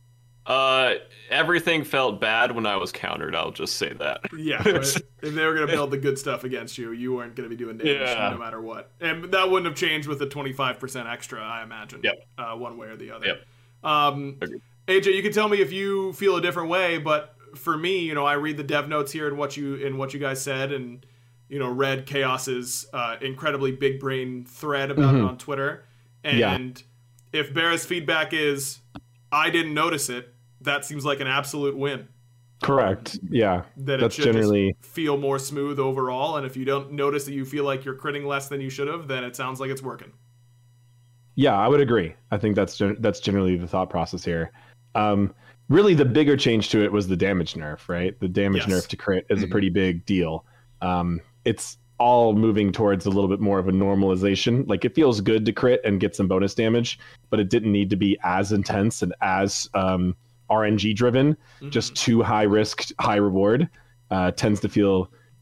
Everything felt bad when I was countered. I'll just say that. Yeah, if they were going to build the good stuff against you, you weren't going to be doing damage no matter what. And that wouldn't have changed with the 25% extra, I imagine. Yep. One way or the other. Yep. AJ, you can tell me if you feel a different way, but for me, I read the dev notes here and what you guys said, and read Chaos's incredibly big brain thread about it on Twitter. And if Barra's feedback is, I didn't notice it, that seems like an absolute win. Correct. Yeah. That that's it should generally just feel more smooth overall, and if you don't notice that you feel like you're critting less than you should have, then it sounds like it's working. Yeah, I would agree. I think that's generally the thought process here. Really, the bigger change to it was the damage nerf, right? The damage nerf to crit is a pretty big deal. It's all moving towards a little bit more of a normalization. Like, it feels good to crit and get some bonus damage, but it didn't need to be as intense and as RNG driven. Just too high risk, high reward tends to feel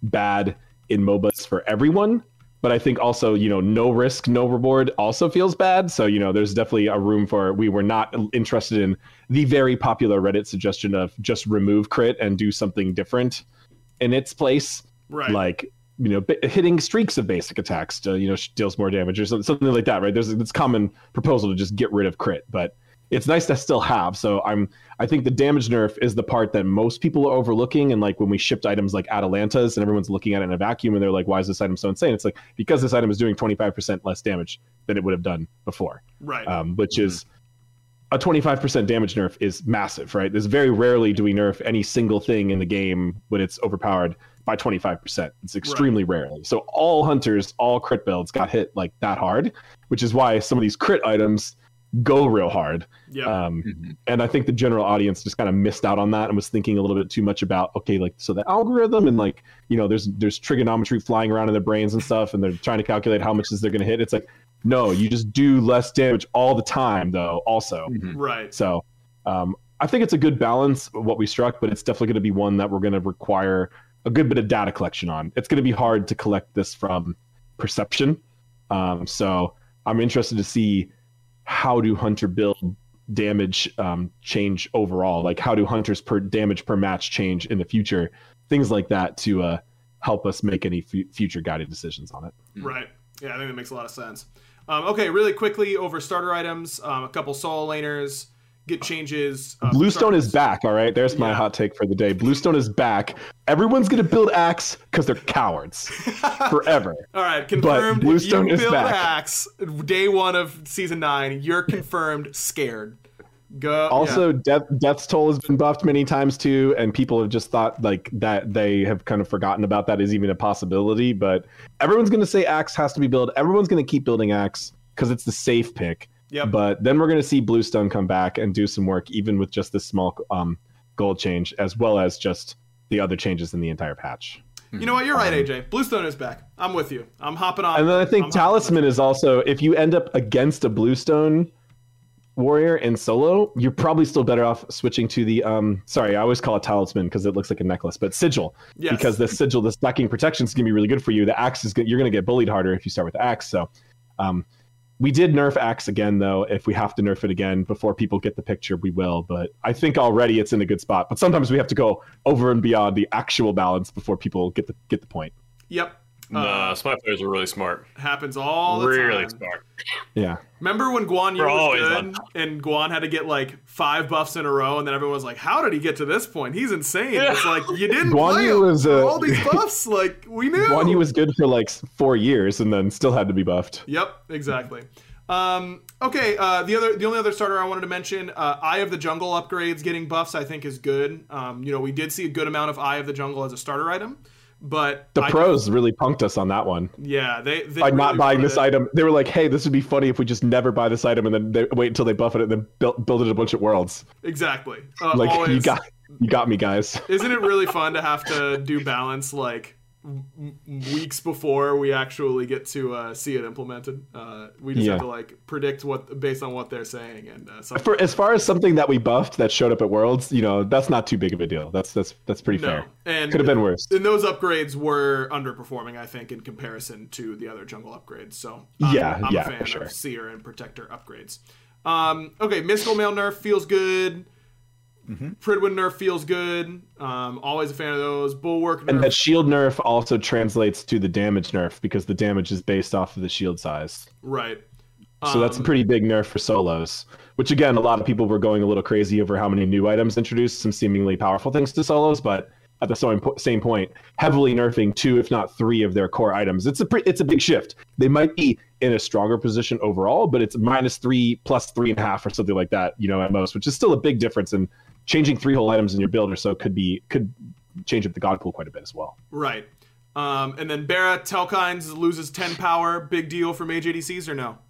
bad in MOBAs for everyone. But I think also, no risk, no reward also feels bad. So, there's definitely a room for, we were not interested in the very popular Reddit suggestion of just remove crit and do something different in its place. Right. Like, hitting streaks of basic attacks to, deals more damage or something like that, right? There's this common proposal to just get rid of crit, but it's nice to still have. So I think the damage nerf is the part that most people are overlooking. And like when we shipped items like Atalantas and everyone's looking at it in a vacuum and they're like, why is this item so insane? It's like, because this item is doing 25% less damage than it would have done before. Right. Which is a 25% damage nerf is massive, right? There's very rarely do we nerf any single thing in the game when it's overpowered by 25%. It's extremely rarely. So all hunters, all crit builds got hit like that hard, which is why some of these crit items go real hard. Yeah. And I think the general audience just kind of missed out on that and was thinking a little bit too much about, okay, like, so the algorithm and like, there's trigonometry flying around in their brains and stuff, and they're trying to calculate how much is they're going to hit. It's like, no, you just do less damage all the time though, also. Right. So I think it's a good balance of what we struck, but it's definitely going to be one that we're going to require a good bit of data collection on. It's going to be hard to collect this from perception. So I'm interested to see, how do hunter build damage change overall? Like, how do hunters per damage per match change in the future? Things like that to help us make any future guided decisions on it. Right. Yeah, I think that makes a lot of sense. Okay, really quickly over starter items, a couple solo laners, get changes. Bluestone is back, all right? There's my hot take for the day. Bluestone is back. Everyone's going to build Axe because they're cowards forever. All right, confirmed. But Bluestone you is build back. Axe day 1 of Season 9. You're confirmed scared. Go. Also, Death's Toll has been buffed many times too, and people have just thought like that they have kind of forgotten about that as even a possibility. But everyone's going to say Axe has to be built. Everyone's going to keep building Axe because it's the safe pick. Yep. But then we're going to see Bluestone come back and do some work, even with just this small gold change, as well as just the other changes in the entire patch. You know what? You're right, AJ. Bluestone is back. I'm with you. I'm hopping on. And then I think Talisman is also, if you end up against a Bluestone warrior in solo, you're probably still better off switching to the sorry, I always call it Talisman because it looks like a necklace, but Sigil. Yes. Because the Sigil, the stacking protection is going to be really good for you. The Axe is you're going to get bullied harder if you start with the Axe. So we did nerf Axe again, though. If we have to nerf it again before people get the picture, we will. But I think already it's in a good spot. But sometimes we have to go over and beyond the actual balance before people get the point. Yep. Smite players are really smart. Happens all the time. Really smart. Yeah. Remember when Guan Yu was good and Guan had to get like 5 buffs in a row, and then everyone was like, "How did he get to this point? He's insane." Yeah. It's like you didn't play him for all these buffs. Like we knew. Guan Yu was good for like 4 years, and then still had to be buffed. Yep, exactly. Okay. The only other starter I wanted to mention, Eye of the Jungle upgrades getting buffs, I think is good. We did see a good amount of Eye of the Jungle as a starter item. But the pros really punked us on that one. Yeah, they by really not buying this item. They were like, "Hey, this would be funny if we just never buy this item and then they wait until they buff it and then build it a bunch of worlds." Exactly. Like always, you got me, guys. Isn't it really fun to have to do balance like weeks before we actually get to see it implemented? We just have to like predict what based on what they're saying. And as far as something that we buffed that showed up at Worlds, that's not too big of a deal. That's pretty fair. And could have been worse. And those upgrades were underperforming, I think, in comparison to the other jungle upgrades. So I'm a fan of Seer and Protector upgrades. Okay, Mystical Mail nerf feels good. Pridwin nerf feels good. Always a fan of those. Bulwark nerf. And that shield nerf also translates to the damage nerf because the damage is based off of the shield size. Right. So that's a pretty big nerf for solos, which again, a lot of people were going a little crazy over how many new items introduced some seemingly powerful things to solos, but at the same point, heavily nerfing 2, if not 3 of their core items. It's a big shift. They might be in a stronger position overall, but it's -3 plus 3.5 or something like that, at most, which is still a big difference. And changing 3 whole items in your build or so could change up the god pool quite a bit as well. Right. And then Bara Telkines loses 10 power. Big deal for mage ADCs or no?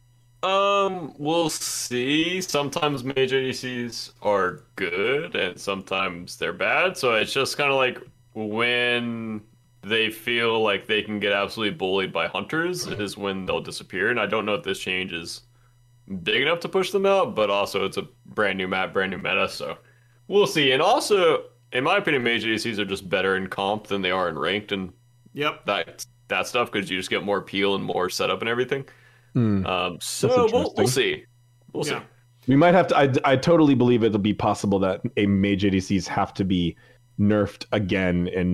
We'll see. Sometimes mage ADCs are good and sometimes they're bad. So it's just kind of like when they feel like they can get absolutely bullied by hunters is when they'll disappear. And I don't know if this change is big enough to push them out, but also it's a brand new map, brand new meta. So we'll see. And also in my opinion, Mage ADCs are just better in comp than they are in ranked, and Yep. that stuff because you just get more peel and more setup and everything. So we'll interesting. see. We'll see. We might have to. I totally believe it'll be possible that a Mage ADCs have to be nerfed again in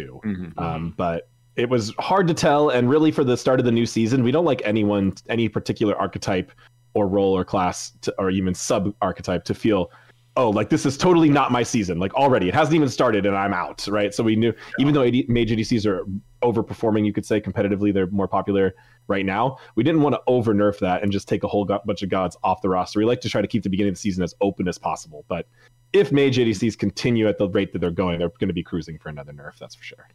9-2. But it was hard to tell, and really for the start of the new season, we don't like any particular archetype or role or class or even sub archetype to feel, oh, like this is totally not my season. Like already, it hasn't even started and I'm out, right? So we knew, even though Mage ADCs are overperforming, you could say competitively, they're more popular right now. We didn't want to over nerf that and just take a whole bunch of gods off the roster. We like to try to keep the beginning of the season as open as possible. But if Mage ADCs continue at the rate that they're going to be cruising for another nerf, that's for sure.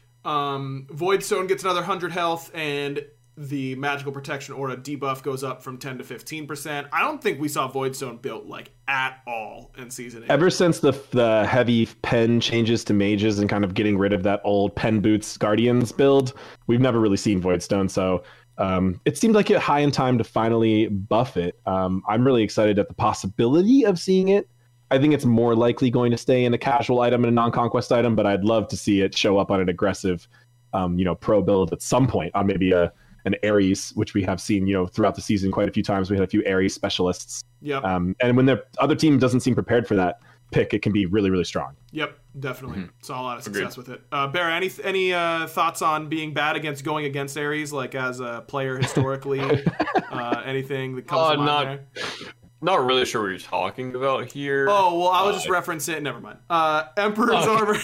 Voidstone gets another 100 health, and the magical protection aura debuff goes up from 10 to 15%. I don't think we saw Voidstone built like at all in season 8. Ever since the heavy pen changes to mages and kind of getting rid of that old pen boots guardians build, we've never really seen Voidstone. So it seemed like it high in time to finally buff it. I'm really excited at the possibility of seeing it. I think it's more likely going to stay in a casual item and a non-conquest item, but I'd love to see it show up on an aggressive, pro build at some point on maybe an Ares, which we have seen, throughout the season quite a few times. We had a few Ares specialists. Yep. And when the other team doesn't seem prepared for that pick, it can be really, really strong. Yep, definitely. Saw a lot of success with it. Bear, any thoughts on being bad against going against Ares, like as a player historically? Anything that comes to mind there? Not really sure what you're talking about here. Oh, well, I was just referencing it. Never mind. Emperor's Armor.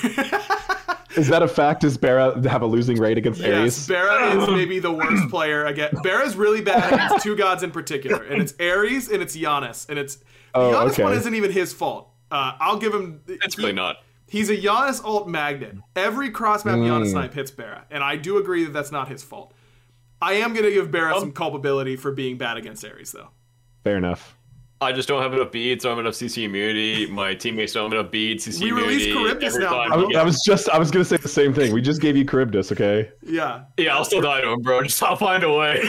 Is that a fact? Does Barra have a losing rate against Ares? Yes, Barra is maybe the worst player. Barra's really bad against two gods in particular, and it's Ares and it's Giannis. And it's Giannis one isn't even his fault. I'll give him. It's really not. He's a Giannis ult magnet. Every cross-map Giannis snipe hits Barra, and I do agree that that's not his fault. I am going to give Barra some culpability for being bad against Ares, though. Fair enough. I just don't have enough beads, don't have enough CC immunity. My teammates don't have enough beads, CC immunity. We released Charybdis now, I was going to say the same thing. We just gave you Charybdis, okay? Yeah. Yeah, I'll still die to him, bro. Just I'll find a way.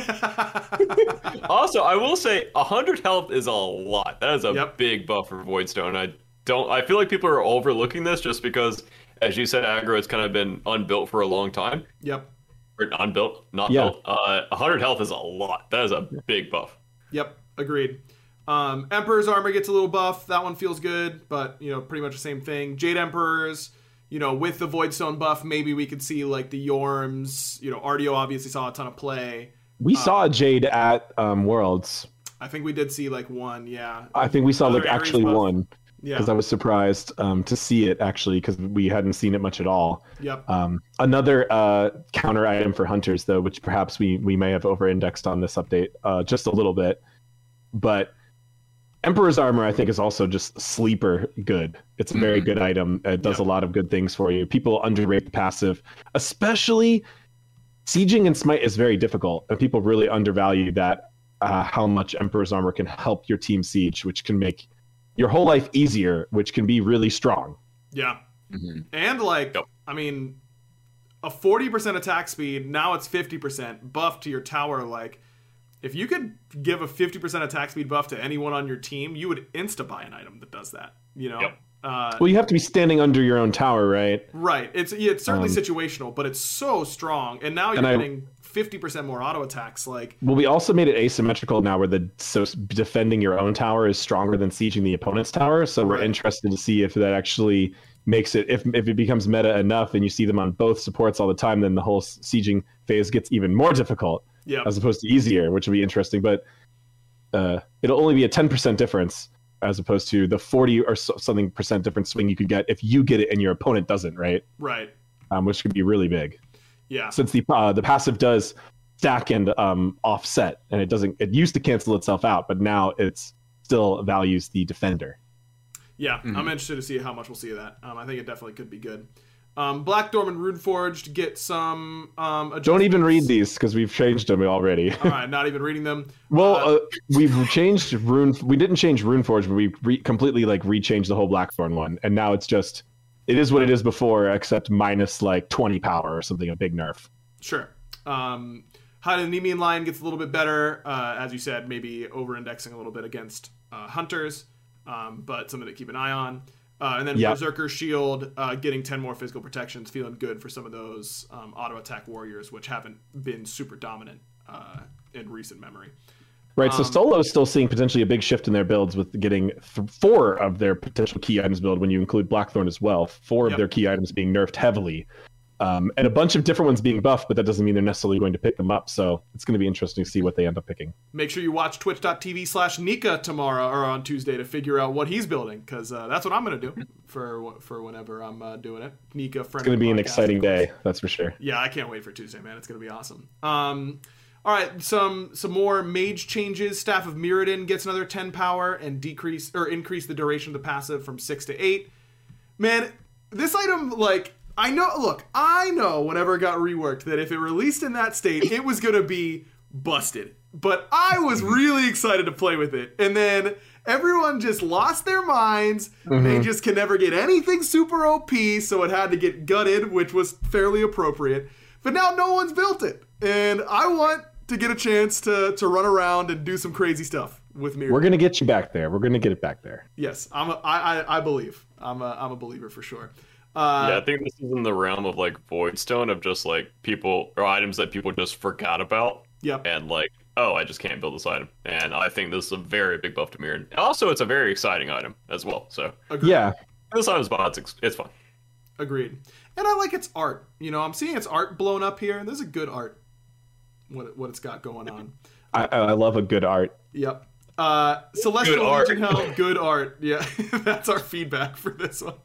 Also, I will say 100 health is a lot. That is a big buff for Voidstone. I feel like people are overlooking this just because, as you said, aggro has kind of been unbuilt for a long time. Yep. Or unbuilt, not built. 100 health is a lot. That is a big buff. Yep, agreed. Emperor's Armor gets a little buff. That one feels good, but pretty much the same thing. Jade Emperors, with the Voidstone buff, maybe we could see like the Yorms. Artio obviously saw a ton of play. We saw Jade at Worlds. I think we did see like one, yeah. I think we saw Another actually Ares buff. one. Yeah. Because I was surprised to see it actually, because we hadn't seen it much at all. Yep. Another counter item for hunters, though, which perhaps we may have over-indexed on this update just a little bit, but Emperor's Armor, I think, is also just sleeper good. It's a very good item. It does a lot of good things for you. People underrate the passive, especially sieging and smite is very difficult, and people really undervalue that, how much Emperor's Armor can help your team siege, which can make your whole life easier, which can be really strong. Yeah. And I mean, a 40% attack speed, now it's 50% buff to your tower, if you could give a 50% attack speed buff to anyone on your team, you would insta-buy an item that does that, Yep. Well, you have to be standing under your own tower, right? Right. It's certainly situational, but it's so strong. And now you're getting 50% more auto attacks. Well, we also made it asymmetrical now where defending your own tower is stronger than sieging the opponent's tower. So we're interested to see if that actually makes it, if it becomes meta enough and you see them on both supports all the time, then the whole sieging phase gets even more difficult. Yeah. As opposed to easier, which will be interesting. But it'll only be a 10% difference as opposed to the 40 or something percent difference swing you could get if you get it and your opponent doesn't, right? Right. Which could be really big. Yeah. Since the passive does stack and offset, and it used to cancel itself out, but now it's still values the defender. Yeah, I'm interested to see how much we'll see of that. I think it definitely could be good. Black Dorman Runeforged get some adjustments. Don't even read these because we've changed them already. All right, not even reading them. Well, we've changed We didn't change Runeforged, but we completely rechanged the whole Blackthorn one, and now it is what it is before, except minus 20 power or something, a big nerf. Sure. Nemean Lion gets a little bit better, as you said, maybe over-indexing a little bit against hunters, but something to keep an eye on. And then Yep. Berserker Shield, getting 10 more physical protections, feeling good for some of those auto attack warriors, which haven't been super dominant in recent memory. Right, so Solo is still seeing potentially a big shift in their builds with getting 4 of their potential key items build when you include Blackthorn as well. 4 of their key items being nerfed heavily. And a bunch of different ones being buffed, but that doesn't mean they're necessarily going to pick them up. So it's going to be interesting to see what they end up picking. Make sure you watch twitch.tv/Nika tomorrow or on Tuesday to figure out what he's building, because that's what I'm going to do for whenever I'm doing it. Nika, friend. It's going to be an exciting day, that's for sure. Yeah, I can't wait for Tuesday, man. It's going to be awesome. All right, some more mage changes. Staff of Mirrodin gets another 10 power and increase the duration of the passive from 6 to 8. Man, this item, like, I know whenever it got reworked that if it released in that state, it was going to be busted. But I was really excited to play with it. And then everyone just lost their minds. They just can never get anything super OP, so it had to get gutted, which was fairly appropriate. But now no one's built it. And I want to get a chance to run around and do some crazy stuff with Mirrodin. We're going to get you back there. We're going to get it back there. Yes, I believe. I'm a believer for sure. Yeah, I think this is in the realm of like Voidstone, of just like people or items that people just forgot about. Yep. And like, oh, I just can't build this item. And I think this is a very big buff to Mirrodin. Also, it's a very exciting item as well. So Agreed. Yeah. this item's bots, it's fun. Agreed. And I like its art. You know, I'm seeing its art blown up here. There's a good art. What it's got going on. I love a good art. Yep. Celestial Good art. Legion Helm, good art. Yeah, that's our feedback for this one.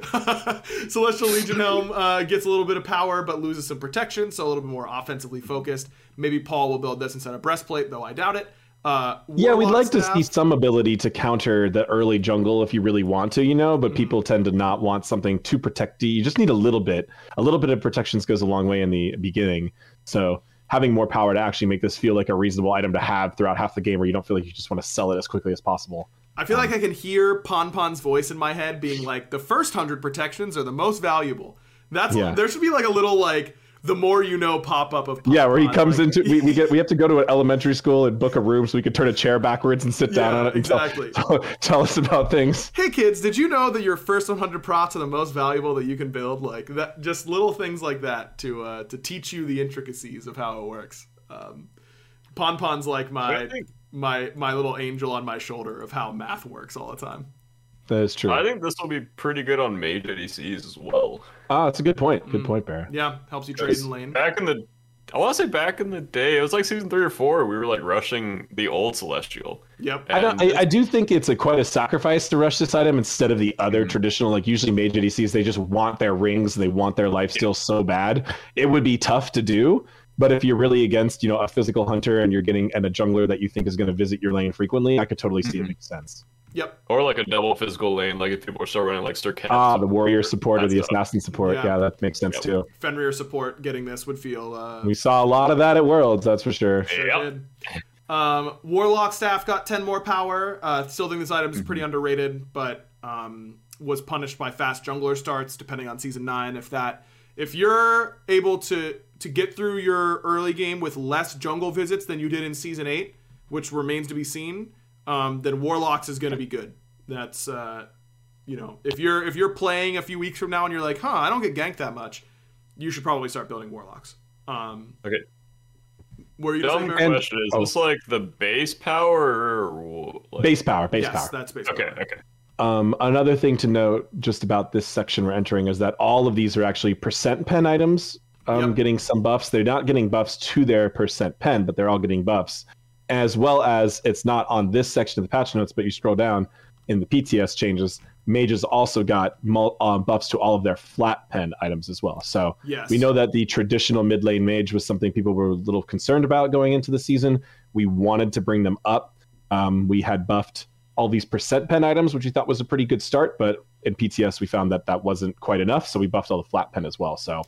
Celestial Legion Helm gets a little bit of power, but loses some protection, so a little bit more offensively focused. Maybe Paul will build this instead of breastplate, though I doubt it. Yeah, we'd like to Staff. see some ability to counter the early jungle if you really want to, you know, but people tend to not want something too protecty. You just need a little bit. A little bit of protections goes a long way in the beginning. So having more power to actually make this feel like a reasonable item to have throughout half the game where you don't feel like you just want to sell it as quickly as possible. I feel like I can hear Ponpon's voice in my head being like, the first 100 protections are the most valuable. There should be like a little like the more you know pop up of Ponpon. Yeah, where he comes into we have to go to an elementary school and book a room so we can turn a chair backwards and sit down on it and exactly. tell us about things. Hey kids, did you know that your first 100 procs are the most valuable that you can build? Like that, just little things like that to teach you the intricacies of how it works. Ponpon's like my little angel on my shoulder of how math works all the time. That is true. I think this will be pretty good on mage ADCs as well. Ah, that's a good point. Good point, Bear. Yeah, helps you trade in lane. I want to say back in the day, it was like season 3 or 4, we were like rushing the old Celestial. Yep. I do think it's quite a sacrifice to rush this item instead of the other traditional, like usually mage ADCs, they just want their rings, they want their lifesteal so bad. It would be tough to do. But if you're really against, you know, a physical hunter and you're getting a jungler that you think is going to visit your lane frequently, I could totally see it makes sense. Yep. Or like a double physical lane, like if people start running like Sturkatsu. The warrior support or the assassin support. Yeah. Yeah, that makes sense too. Fenrir support getting this would feel... We saw a lot of that at Worlds, that's for sure. Did. Warlock staff got 10 more power. Still think this item is pretty underrated, but was punished by fast jungler starts depending on season 9. If you're able to get through your early game with less jungle visits than you did in season 8, which remains to be seen, then Warlocks is going to be good. That's if you're playing a few weeks from now and you're like, I don't get ganked that much, you should probably start building Warlocks. Okay. Were you Dumb question, is this like the base power or like... Base power. Yes, that's base power. Okay. Another thing to note just about this section we're entering is that all of these are actually percent pen items getting some buffs. They're not getting buffs to their percent pen, but they're all getting buffs. As well as, it's not on this section of the patch notes, but you scroll down in the PTS changes, mages also got buffs to all of their flat pen items as well. So we know that the traditional mid lane mage was something people were a little concerned about going into the season. We wanted to bring them up. We had buffed all these percent pen items, which we thought was a pretty good start, but in PTS we found that wasn't quite enough, so we buffed all the flat pen as well. So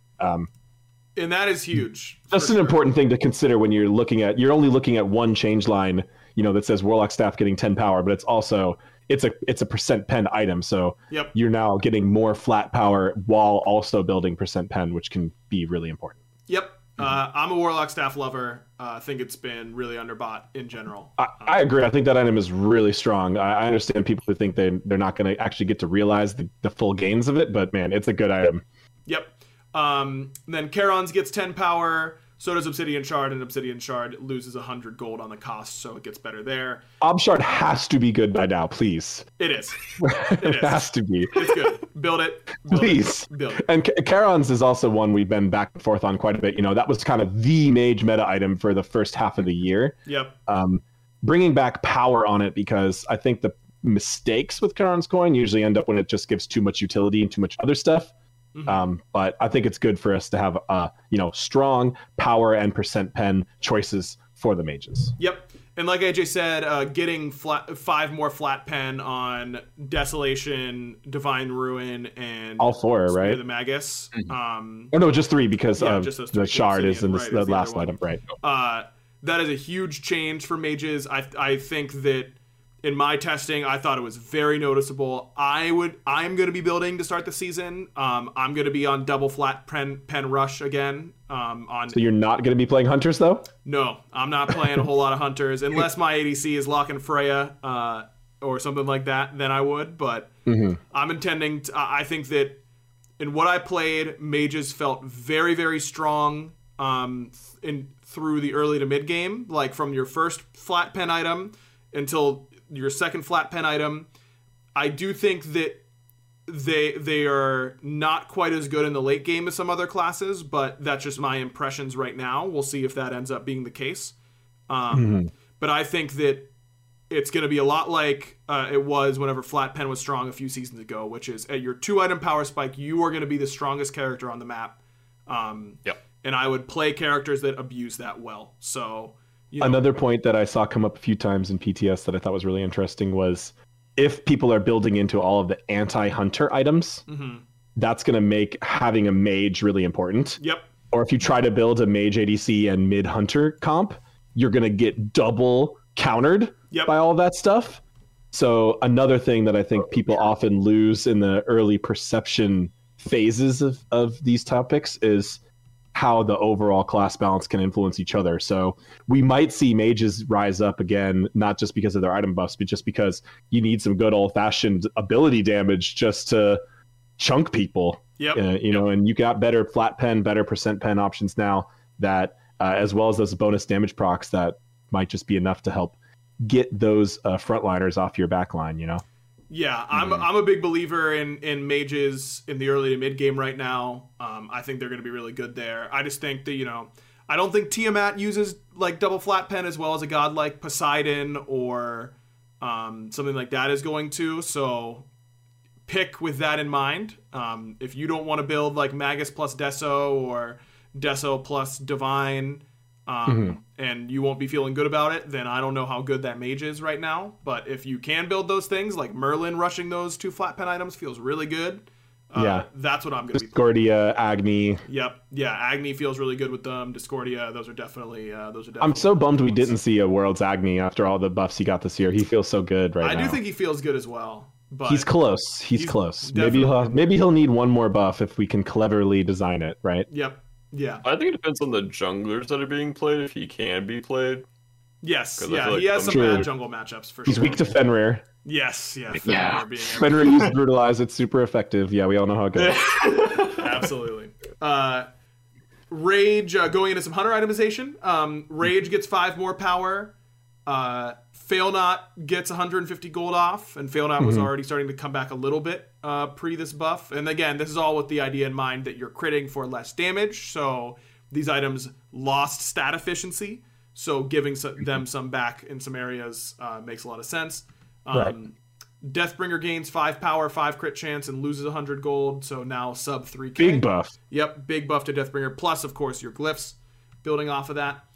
and that is huge. That's an important thing to consider when you're only looking at one change line, you know, that says Warlock staff getting 10 power, but it's also it's a percent pen item, so you're now getting more flat power while also building percent pen, which can be really important. Yep. I'm a Warlock Staff lover. I think it's been really underbought in general. I agree. I think that item is really strong. I understand people who think they're not going to actually get to realize the full gains of it, but man, it's a good item. Yep. Then Charon's gets 10 power. So does Obsidian Shard, and Obsidian Shard loses 100 gold on the cost, so it gets better there. Ob Shard has to be good by now, please. It is. It has to be. It's good. Build it. Please. Build it. And Charon's is also one we've been back and forth on quite a bit. That was kind of the mage meta item for the first half of the year. Yep. Bringing back power on it, because I think the mistakes with Charon's coin usually end up when it just gives too much utility and too much other stuff. But I think it's good for us to have strong power and percent pen choices for the mages. Yep. And like AJ said, getting 5 more flat pen on Desolation, Divine Ruin, and all 4, right? The Magus. No, just 3 because just those 3. The shard is in right, the last item, right? That is a huge change for mages. I think that in my testing, I thought it was very noticeable. I'm going to be building to start the season. I'm going to be on double flat pen rush again. So you're not going to be playing hunters, though? No, I'm not playing a whole lot of hunters. Unless my ADC is Locke and Freya or something like that, then I would. But I'm intending to, I think that in what I played, mages felt very, very strong through the early to mid game. Like from your first flat pen item until your second flat pen item. I do think that they are not quite as good in the late game as some other classes, but that's just my impressions right now. We'll see if that ends up being the case. But I think that it's going to be a lot like it was whenever flat pen was strong a few seasons ago, which is at your 2-item power spike, you are going to be the strongest character on the map. And I would play characters that abuse that well. So another point that I saw come up a few times in PTS that I thought was really interesting was if people are building into all of the anti-hunter items, that's going to make having a mage really important. Yep. Or if you try to build a mage ADC and mid-hunter comp, you're going to get double countered by all that stuff. So another thing that I think people often lose in the early perception phases of these topics is how the overall class balance can influence each other. So we might see mages rise up again, not just because of their item buffs, but just because you need some good old-fashioned ability damage just to chunk people. And you got better flat pen, better percent pen options now that, as well as those bonus damage procs that might just be enough to help get those frontliners off your backline, Yeah, I'm a big believer in mages in the early to mid game right now. I think they're going to be really good there. I just think that, I don't think Tiamat uses like double flat pen as well as a god like Poseidon or something like that is going to. So pick with that in mind. If you don't want to build like Magus plus Deso or Deso plus Divine, and you won't be feeling good about it, then I don't know how good that mage is right now. But if you can build those things, like Merlin rushing those 2 flat pen items feels really good. That's what I'm going to be playing. Discordia, Agni. Yep. Yeah, Agni feels really good with them. Discordia, those are definitely I'm so bummed we didn't see a World's Agni after all the buffs he got this year. He feels so good now. I do think he feels good as well. But he's close. He's close. Maybe he'll need one more buff if we can cleverly design it, right? Yep. Yeah. I think it depends on the junglers that are being played, if he can be played. Yes. Yeah, he has some bad jungle matchups for sure. He's weak to Fenrir. Yes. Yeah. Fenrir used Brutalize. It's super effective. Yeah, we all know how it goes. Absolutely. Rage, going into some hunter itemization. Rage gets 5 more power. Failnaught gets 150 gold off, and Failnaught was already starting to come back a little bit pre this buff. And again, this is all with the idea in mind that you're critting for less damage, so these items lost stat efficiency, so giving them some back in some areas makes a lot of sense. Deathbringer gains 5 power, 5 crit chance, and loses 100 gold, so now sub 3k. Big buff. Yep, big buff to Deathbringer, plus, of course, your glyphs building off of that.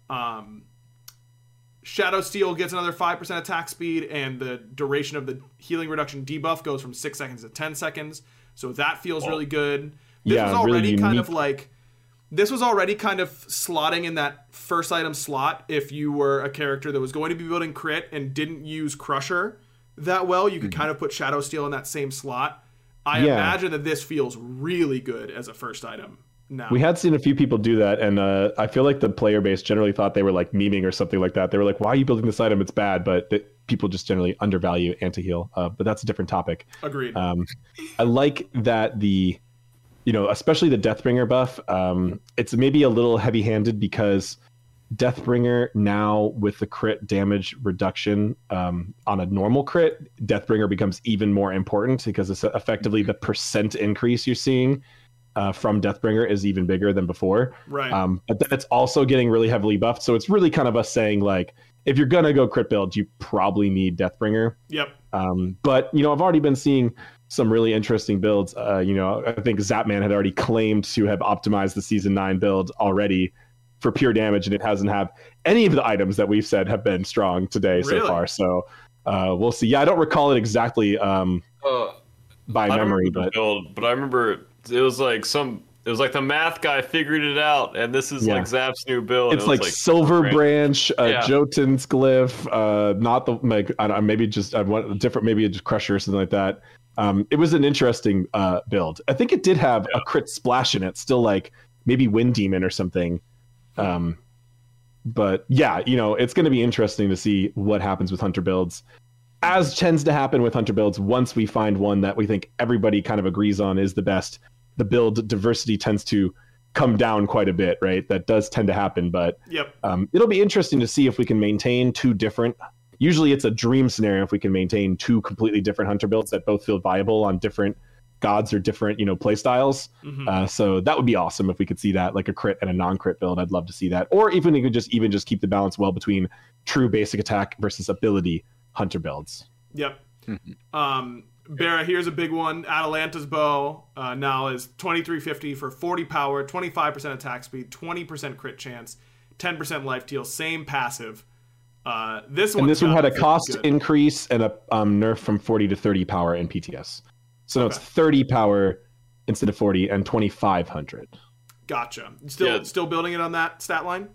Shadow Steel gets another 5% attack speed, and the duration of the healing reduction debuff goes from 6 seconds to 10 seconds. So that feels really good. This was already really kind of like... This was already kind of slotting in that first item slot. If you were a character that was going to be building crit and didn't use Crusher that well, you could kind of put Shadow Steel in that same slot. I imagine that this feels really good as a first item. No. We had seen a few people do that, and I feel like the player base generally thought they were like memeing or something like that. They were like, "Why are you building this item? It's bad." But people just generally undervalue anti-heal. But that's a different topic. Agreed. I like that especially the Deathbringer buff. It's maybe a little heavy-handed because Deathbringer now with the crit damage reduction on a normal crit, Deathbringer becomes even more important because it's effectively the percent increase you're seeing from Deathbringer is even bigger than before. Right. But then it's also getting really heavily buffed. So it's really kind of us saying, like, if you're going to go crit build, you probably need Deathbringer. Yep. But, I've already been seeing some really interesting builds. I think Zapman had already claimed to have optimized the Season 9 build already for pure damage, and it hasn't had any of the items that we've said have been strong today so far. So we'll see. Yeah, I don't recall it exactly by memory, but I remember it was like the math guy figured it out, and this is like Zap's new build. It's like Silver Branch, Jotun's Glyph, not the I don't know, maybe just different, maybe just Crusher or something like that. It was an interesting build. I think it did have a crit splash in it, still like maybe Wind Demon or something. But yeah, it's going to be interesting to see what happens with Hunter builds. As tends to happen with Hunter builds, once we find one that we think everybody kind of agrees on is the best, the build diversity tends to come down quite a bit, right? That does tend to happen, but it'll be interesting to see if we can maintain two different. Usually it's a dream scenario if we can maintain two completely different Hunter builds that both feel viable on different gods or different, play styles. So that would be awesome if we could see that, like a crit and a non-crit build. I'd love to see that. Or even we could just keep the balance well between true basic attack versus ability Hunter builds. Yep. Barra, here's a big one. Atalanta's bow now is 2350 for 40 power, 25% attack speed, 20% crit chance, 10% life deal, same passive. This one had a cost increase and a nerf from 40 to 30 power in PTS. So now it's 30 power instead of 40 and 2500. Gotcha. Still building it on that stat line?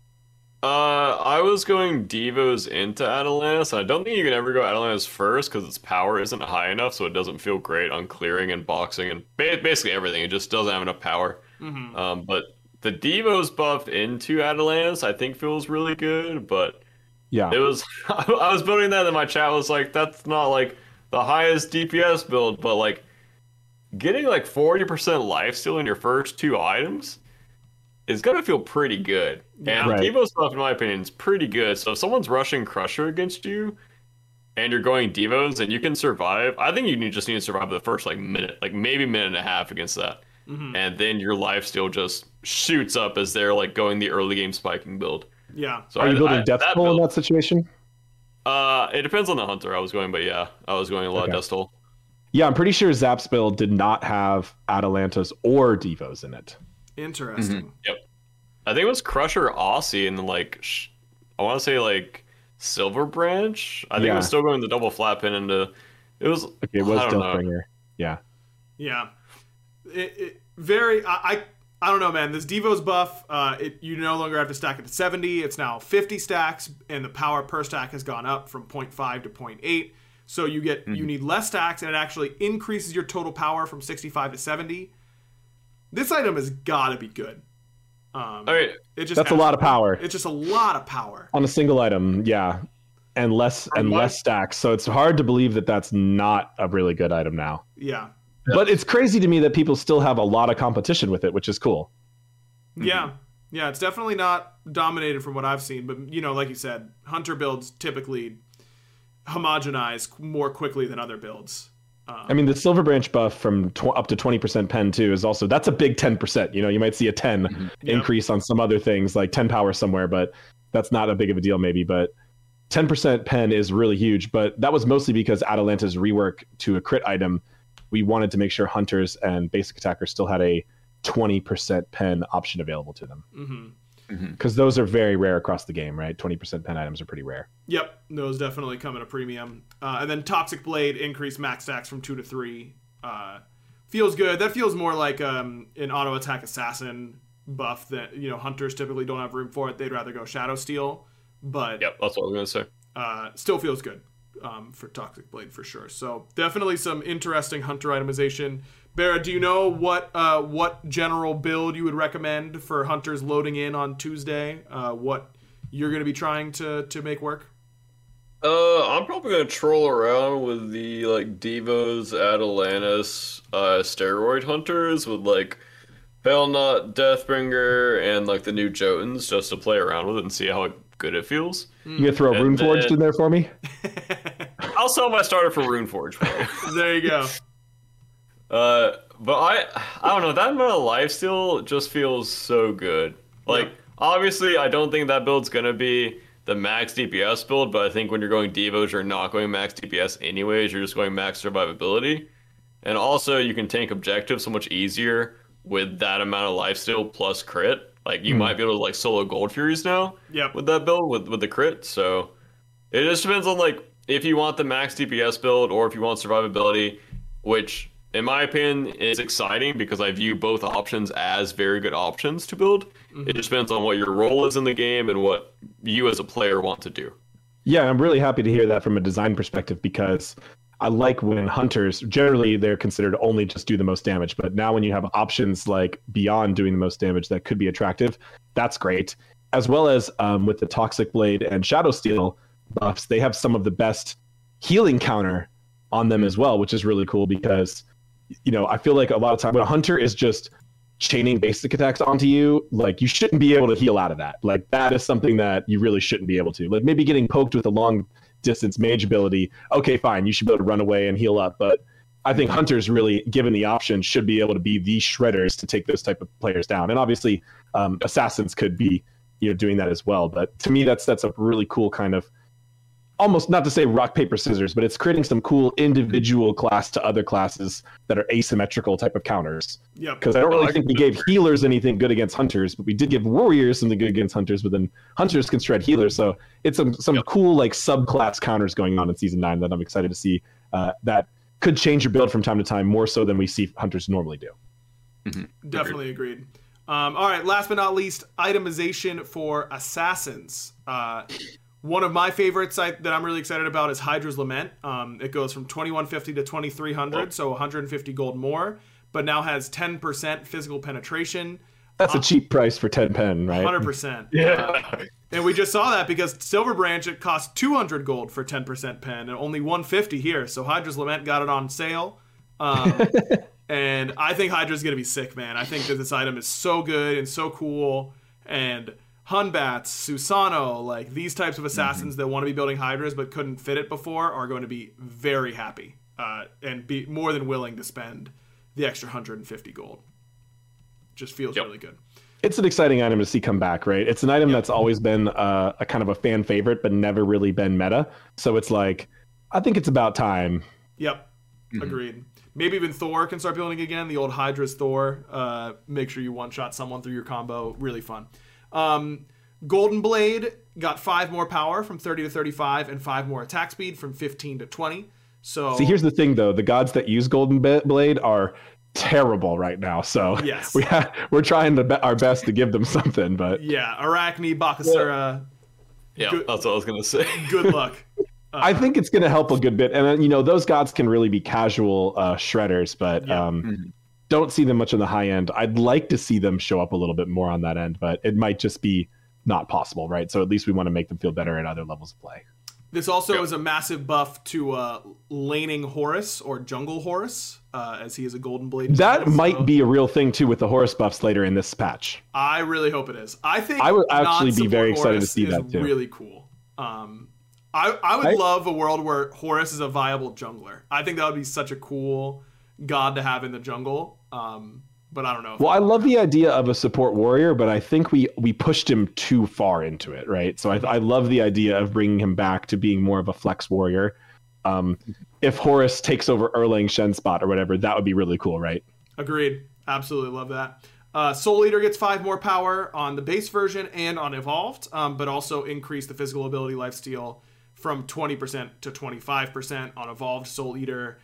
I was going Devos into Atalantis. I don't think you can ever go Atalantis first because its power isn't high enough, so it doesn't feel great on clearing and boxing and basically everything. It just doesn't have enough power. But the Devos buff into Atalantis, I think, feels really good. But it was I was building that, and my chat was like, "That's not like the highest DPS build," but like getting like 40% lifesteal in your first two items is gonna feel pretty good. And Devo stuff, in my opinion, is pretty good. So if someone's rushing Crusher against you and you're going Devos and you can survive, I think you just need to survive the first minute, maybe minute and a half against that. And then your lifesteal just shoots up as they're going the early game spiking build. Yeah. So are you building Death Toll in that situation? It depends on the Hunter I was going, but yeah, I was going a lot of Death Toll. Yeah, I'm pretty sure Zap's build did not have Atalantas or Devos in it. Interesting. Yep. I think it was Crusher Aussie and then I want to say Silver Branch. I think it was still going the double flat pin into. It was Deathbringer. Yeah. Yeah. I don't know, man. This Devos buff, you no longer have to stack it to 70. It's now 50 stacks, and the power per stack has gone up from 0.5 to 0.8. So you need less stacks, and it actually increases your total power from 65 to 70. This item has got to be good. That's a lot of power. It's just a lot of power on a single item, and less stacks. So it's hard to believe that that's not a really good item now. Yeah. But it's crazy to me that people still have a lot of competition with it, which is cool. Yeah. Yeah, it's definitely not dominated from what I've seen. But, like you said, Hunter builds typically homogenize more quickly than other builds. The Silver Branch buff from up to 20% pen, too, is also... That's a big 10%. You might see a 10 increase on some other things, like 10 power somewhere, but that's not a big of a deal, maybe. But 10% pen is really huge. But that was mostly because Atalanta's rework to a crit item... We wanted to make sure Hunters and basic attackers still had a 20% pen option available to them. Because those are very rare across the game, right? 20% pen items are pretty rare. Yep, those definitely come at a premium. And then Toxic Blade increased max stacks from 2 to 3. Feels good. That feels more like an auto attack assassin buff that Hunters typically don't have room for it. They'd rather go Shadow Steel. But that's what I was gonna say. Still feels good. for Toxic Blade for sure. So definitely some interesting Hunter itemization. Barra, do you know what general build you would recommend for Hunters loading in on Tuesday? What you're going to be trying to make work? I'm probably gonna troll around with the Devos, Atalantis, steroid hunters with Failnut, Deathbringer, and the new Jotuns just to play around with it and see how good it feels. You gonna throw Runeforged in there for me? I'll sell my starter for Runeforge for you. There you go. But I don't know, that amount of lifesteal just feels so good. Obviously, I don't think that build's gonna be the max DPS build, but I think when you're going Devos, you're not going max DPS anyways, you're just going max survivability. And also, you can tank objectives so much easier with that amount of lifesteal plus crit. You might be able to solo Gold Furies now with that build, with the crit. So it just depends on if you want the max DPS build or if you want survivability, which in my opinion is exciting because I view both options as very good options to build. It just depends on what your role is in the game and what you as a player want to do. Yeah, I'm really happy to hear that from a design perspective because I like when hunters, generally they're considered only just do the most damage, but now when you have options beyond doing the most damage that could be attractive, that's great. As well as with the Toxic Blade and Shadowsteel buffs, they have some of the best healing counter on them as well, which is really cool because, I feel like a lot of time when a hunter is just chaining basic attacks onto you, you shouldn't be able to heal out of that. That is something that you really shouldn't be able to. Maybe getting poked with a long distance mage ability, okay, fine, you should be able to run away and heal up, but I think hunters, really given the option, should be able to be the shredders to take those type of players down. And obviously assassins could be doing that as well, but to me that's a really cool kind of, almost not to say rock paper scissors, but it's creating some cool individual class to other classes that are asymmetrical type of counters. Yeah, because I don't really think we gave healers anything good against hunters, but we did give warriors something good against hunters, but then hunters can shred healers. So it's some cool subclass counters going on in season 9 that I'm excited to see. That could change your build from time to time more so than we see hunters normally do. Definitely agreed. All right, last but not least, itemization for assassins. One of my favorites that I'm really excited about is Hydra's Lament. It goes from 2150 to 2300, so 150 gold more, but now has 10% physical penetration. That's a cheap price for 10 pen, right? 100%. Yeah. And we just saw that because Silver Branch, it costs 200 gold for 10% pen and only 150 here. So Hydra's Lament got it on sale. And I think Hydra's going to be sick, man. I think that this item is so good and so cool. And Hunbats, Susano, these types of assassins that want to be building Hydras but couldn't fit it before are going to be very happy and be more than willing to spend the extra 150 gold. Just feels really good. It's an exciting item to see come back, right? It's an item that's always been a kind of a fan favorite, but never really been meta. So it's I think it's about time. Yep, agreed. Maybe even Thor can start building again. The old Hydra's Thor. Make sure you one-shot someone through your combo. Really fun. Golden Blade got 5 more power from 30 to 35 and 5 more attack speed from 15 to 20. So see, here's the thing though, the gods that use Golden Blade are terrible right now, so yes, we're trying our best to give them something, but Arachne, Bakasura, that's what I was gonna say. Good luck. I think it's gonna help a good bit, and those gods can really be casual shredders, but don't see them much on the high end. I'd like to see them show up a little bit more on that end, but it might just be not possible, right? So at least we want to make them feel better at other levels of play. This also is a massive buff to laning Horus or jungle Horus, as he is a Golden Blade. That might be a real thing too with the Horus buffs later in this patch. I really hope it is. I think I would actually be very excited to see that too. Really cool. I would love a world where Horus is a viable jungler. I think that would be such a cool god to have in the jungle. But I don't know. Well, I love the idea of a support warrior, but I think we pushed him too far into it, right? So I love the idea of bringing him back to being more of a flex warrior. If Horus takes over Erlang Shen spot or whatever, that would be really cool, right? Agreed. Absolutely love that. Soul Eater gets 5 more power on the base version and on Evolved, but also increase the physical ability lifesteal from 20% to 25% on Evolved Soul Eater.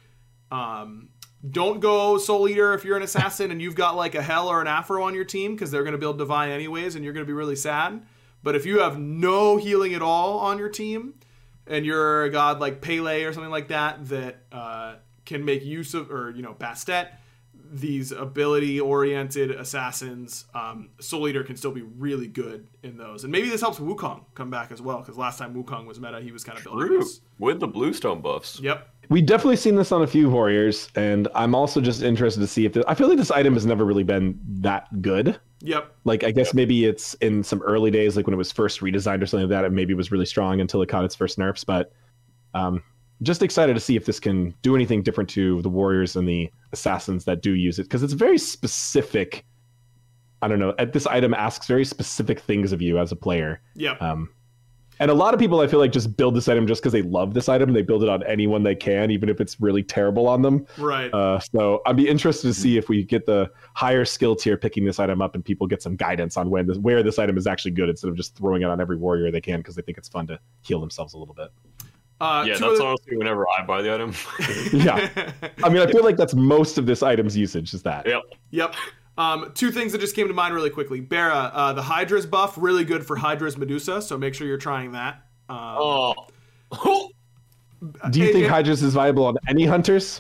Don't go Soul Eater if you're an assassin and you've got a Hell or an Afro on your team, because they're going to build Divine anyways and you're going to be really sad. But if you have no healing at all on your team, and you're a god like Pele or something like that can make use of, or Bastet, these ability-oriented assassins, Soul Eater can still be really good in those. And maybe this helps Wukong come back as well, because last time Wukong was meta, he was kind of building this. With the Bluestone buffs. Yep. We definitely seen this on a few warriors, and I'm also just interested to see if I feel like this item has never really been that good. Yep. Like, I guess maybe it's in some early days, like when it was first redesigned or something like that, it maybe was really strong until it caught its first nerfs. But just excited to see if this can do anything different to the warriors and the assassins that do use it, because it's very specific. I don't know. This item asks very specific things of you as a player. Yep. And a lot of people, I feel like, just build this item just because they love this item. They build it on anyone they can, even if it's really terrible on them. Right. So I'd be interested to see if we get the higher skill tier picking this item up and people get some guidance on where this item is actually good, instead of just throwing it on every warrior they can because they think it's fun to heal themselves a little bit. That's honestly whenever I buy the item. Yeah. I mean, I feel like that's most of this item's usage is that. Yep. Two things that just came to mind really quickly. Bara, the Hydra's buff, really good for Hydra's Medusa, so make sure you're trying that. Do you think Hydra's is viable on any hunters?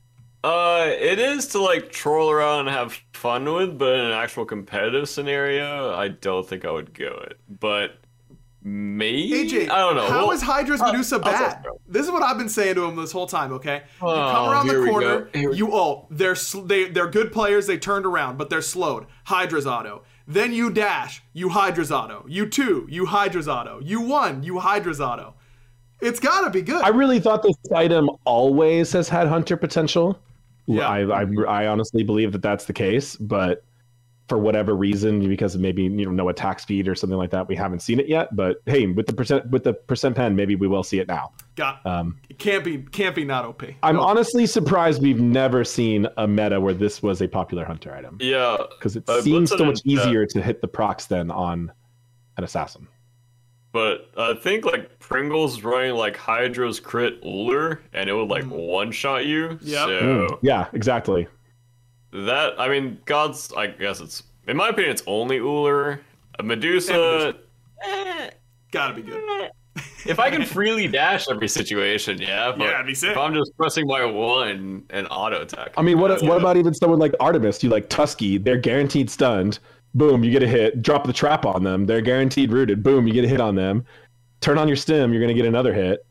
It is to like troll around and have fun with, but in an actual competitive scenario, I don't think I would go it. But maybe AJ, I don't know. How is Hydra's Medusa bad? This is what I've been saying to him this whole time. Okay, you come around the corner. They're good players. They turned around, but they're slowed. Hydra's auto. Then you dash. You Hydra's auto. You 2. You Hydra's auto. You 1. You Hydra's auto. It's gotta be good. I really thought this item always has had hunter potential. Yeah. I honestly believe that that's the case, but for whatever reason, because of maybe no attack speed or something like that, we haven't seen it yet. But hey, with the percent pen, maybe we will see it now. It can't be not OP. I'm honestly surprised we've never seen a meta where this was a popular hunter item. Yeah, because it seems so much easier to hit the procs than on an assassin. But I think like Pringle's running like Hydra's crit Uller, and it would like one shot you. Yeah. So yeah, exactly. That, I mean, gods, I guess it's, in my opinion, it's only Uller. Medusa, gotta be good. If I can freely dash every situation, yeah. But it'd be sick. If I'm just pressing my 1 and auto attack. I mean, what about even someone like Artemis? You like Tusky, they're guaranteed stunned. Boom, you get a hit. Drop the trap on them. They're guaranteed rooted. Boom, you get a hit on them. Turn on your stim, you're going to get another hit.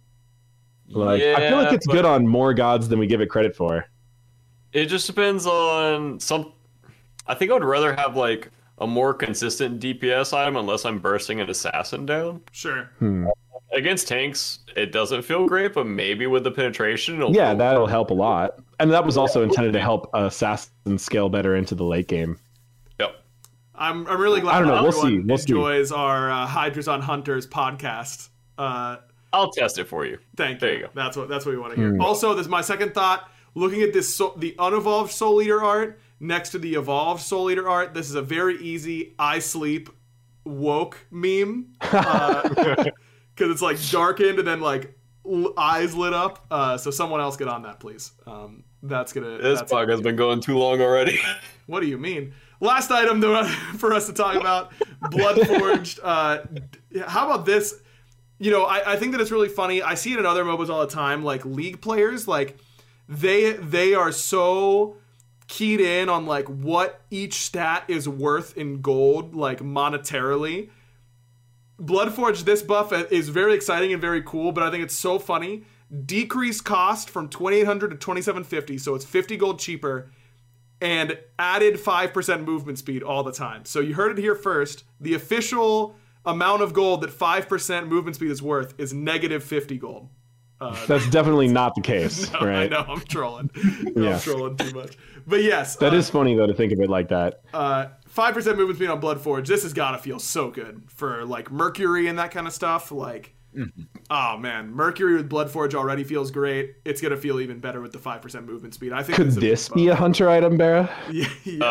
I feel like it's good on more gods than we give it credit for. It just depends on I think I would rather have like a more consistent DPS item unless I'm bursting an assassin down. Sure. Against tanks, it doesn't feel great, but maybe with the penetration, that'll help a lot. And that was also intended to help assassin scale better into the late game. Yep. I'm really glad everyone enjoys our Hydras on Hunters podcast. I'll test it for you. Thank you. There you go. That's what we want to hear. Also, this is my second thought. Looking at this, the unevolved Soul Eater art next to the evolved Soul Eater art, this is a very easy I sleep woke meme. Because it's like darkened and then like eyes lit up. So someone else get on that, please. This podcast has been going too long already. What do you mean? Last item for us to talk about, Bloodforged. How about this? I think that it's really funny. I see it in other MOBAs all the time. Like League players, like they are so keyed in on like what each stat is worth in gold, like monetarily. Bloodforged, this buff is very exciting and very cool, but I think it's so funny. Decreased cost from 2,800 to 2,750, so it's 50 gold cheaper, and added 5% movement speed all the time. So you heard it here first. The official amount of gold that 5% movement speed is worth is negative 50 gold. That's definitely not the case, no, right? I know, I'm trolling. I'm trolling too much. But yes. That is funny, though, to think of it like that. 5% movement speed on Bloodforged. This has got to feel so good for, like, Mercury and that kind of stuff. Like, oh, man. Mercury with Bloodforged already feels great. It's going to feel even better with the 5% movement speed. I think. Could this be a hunter item, Bara? Yeah,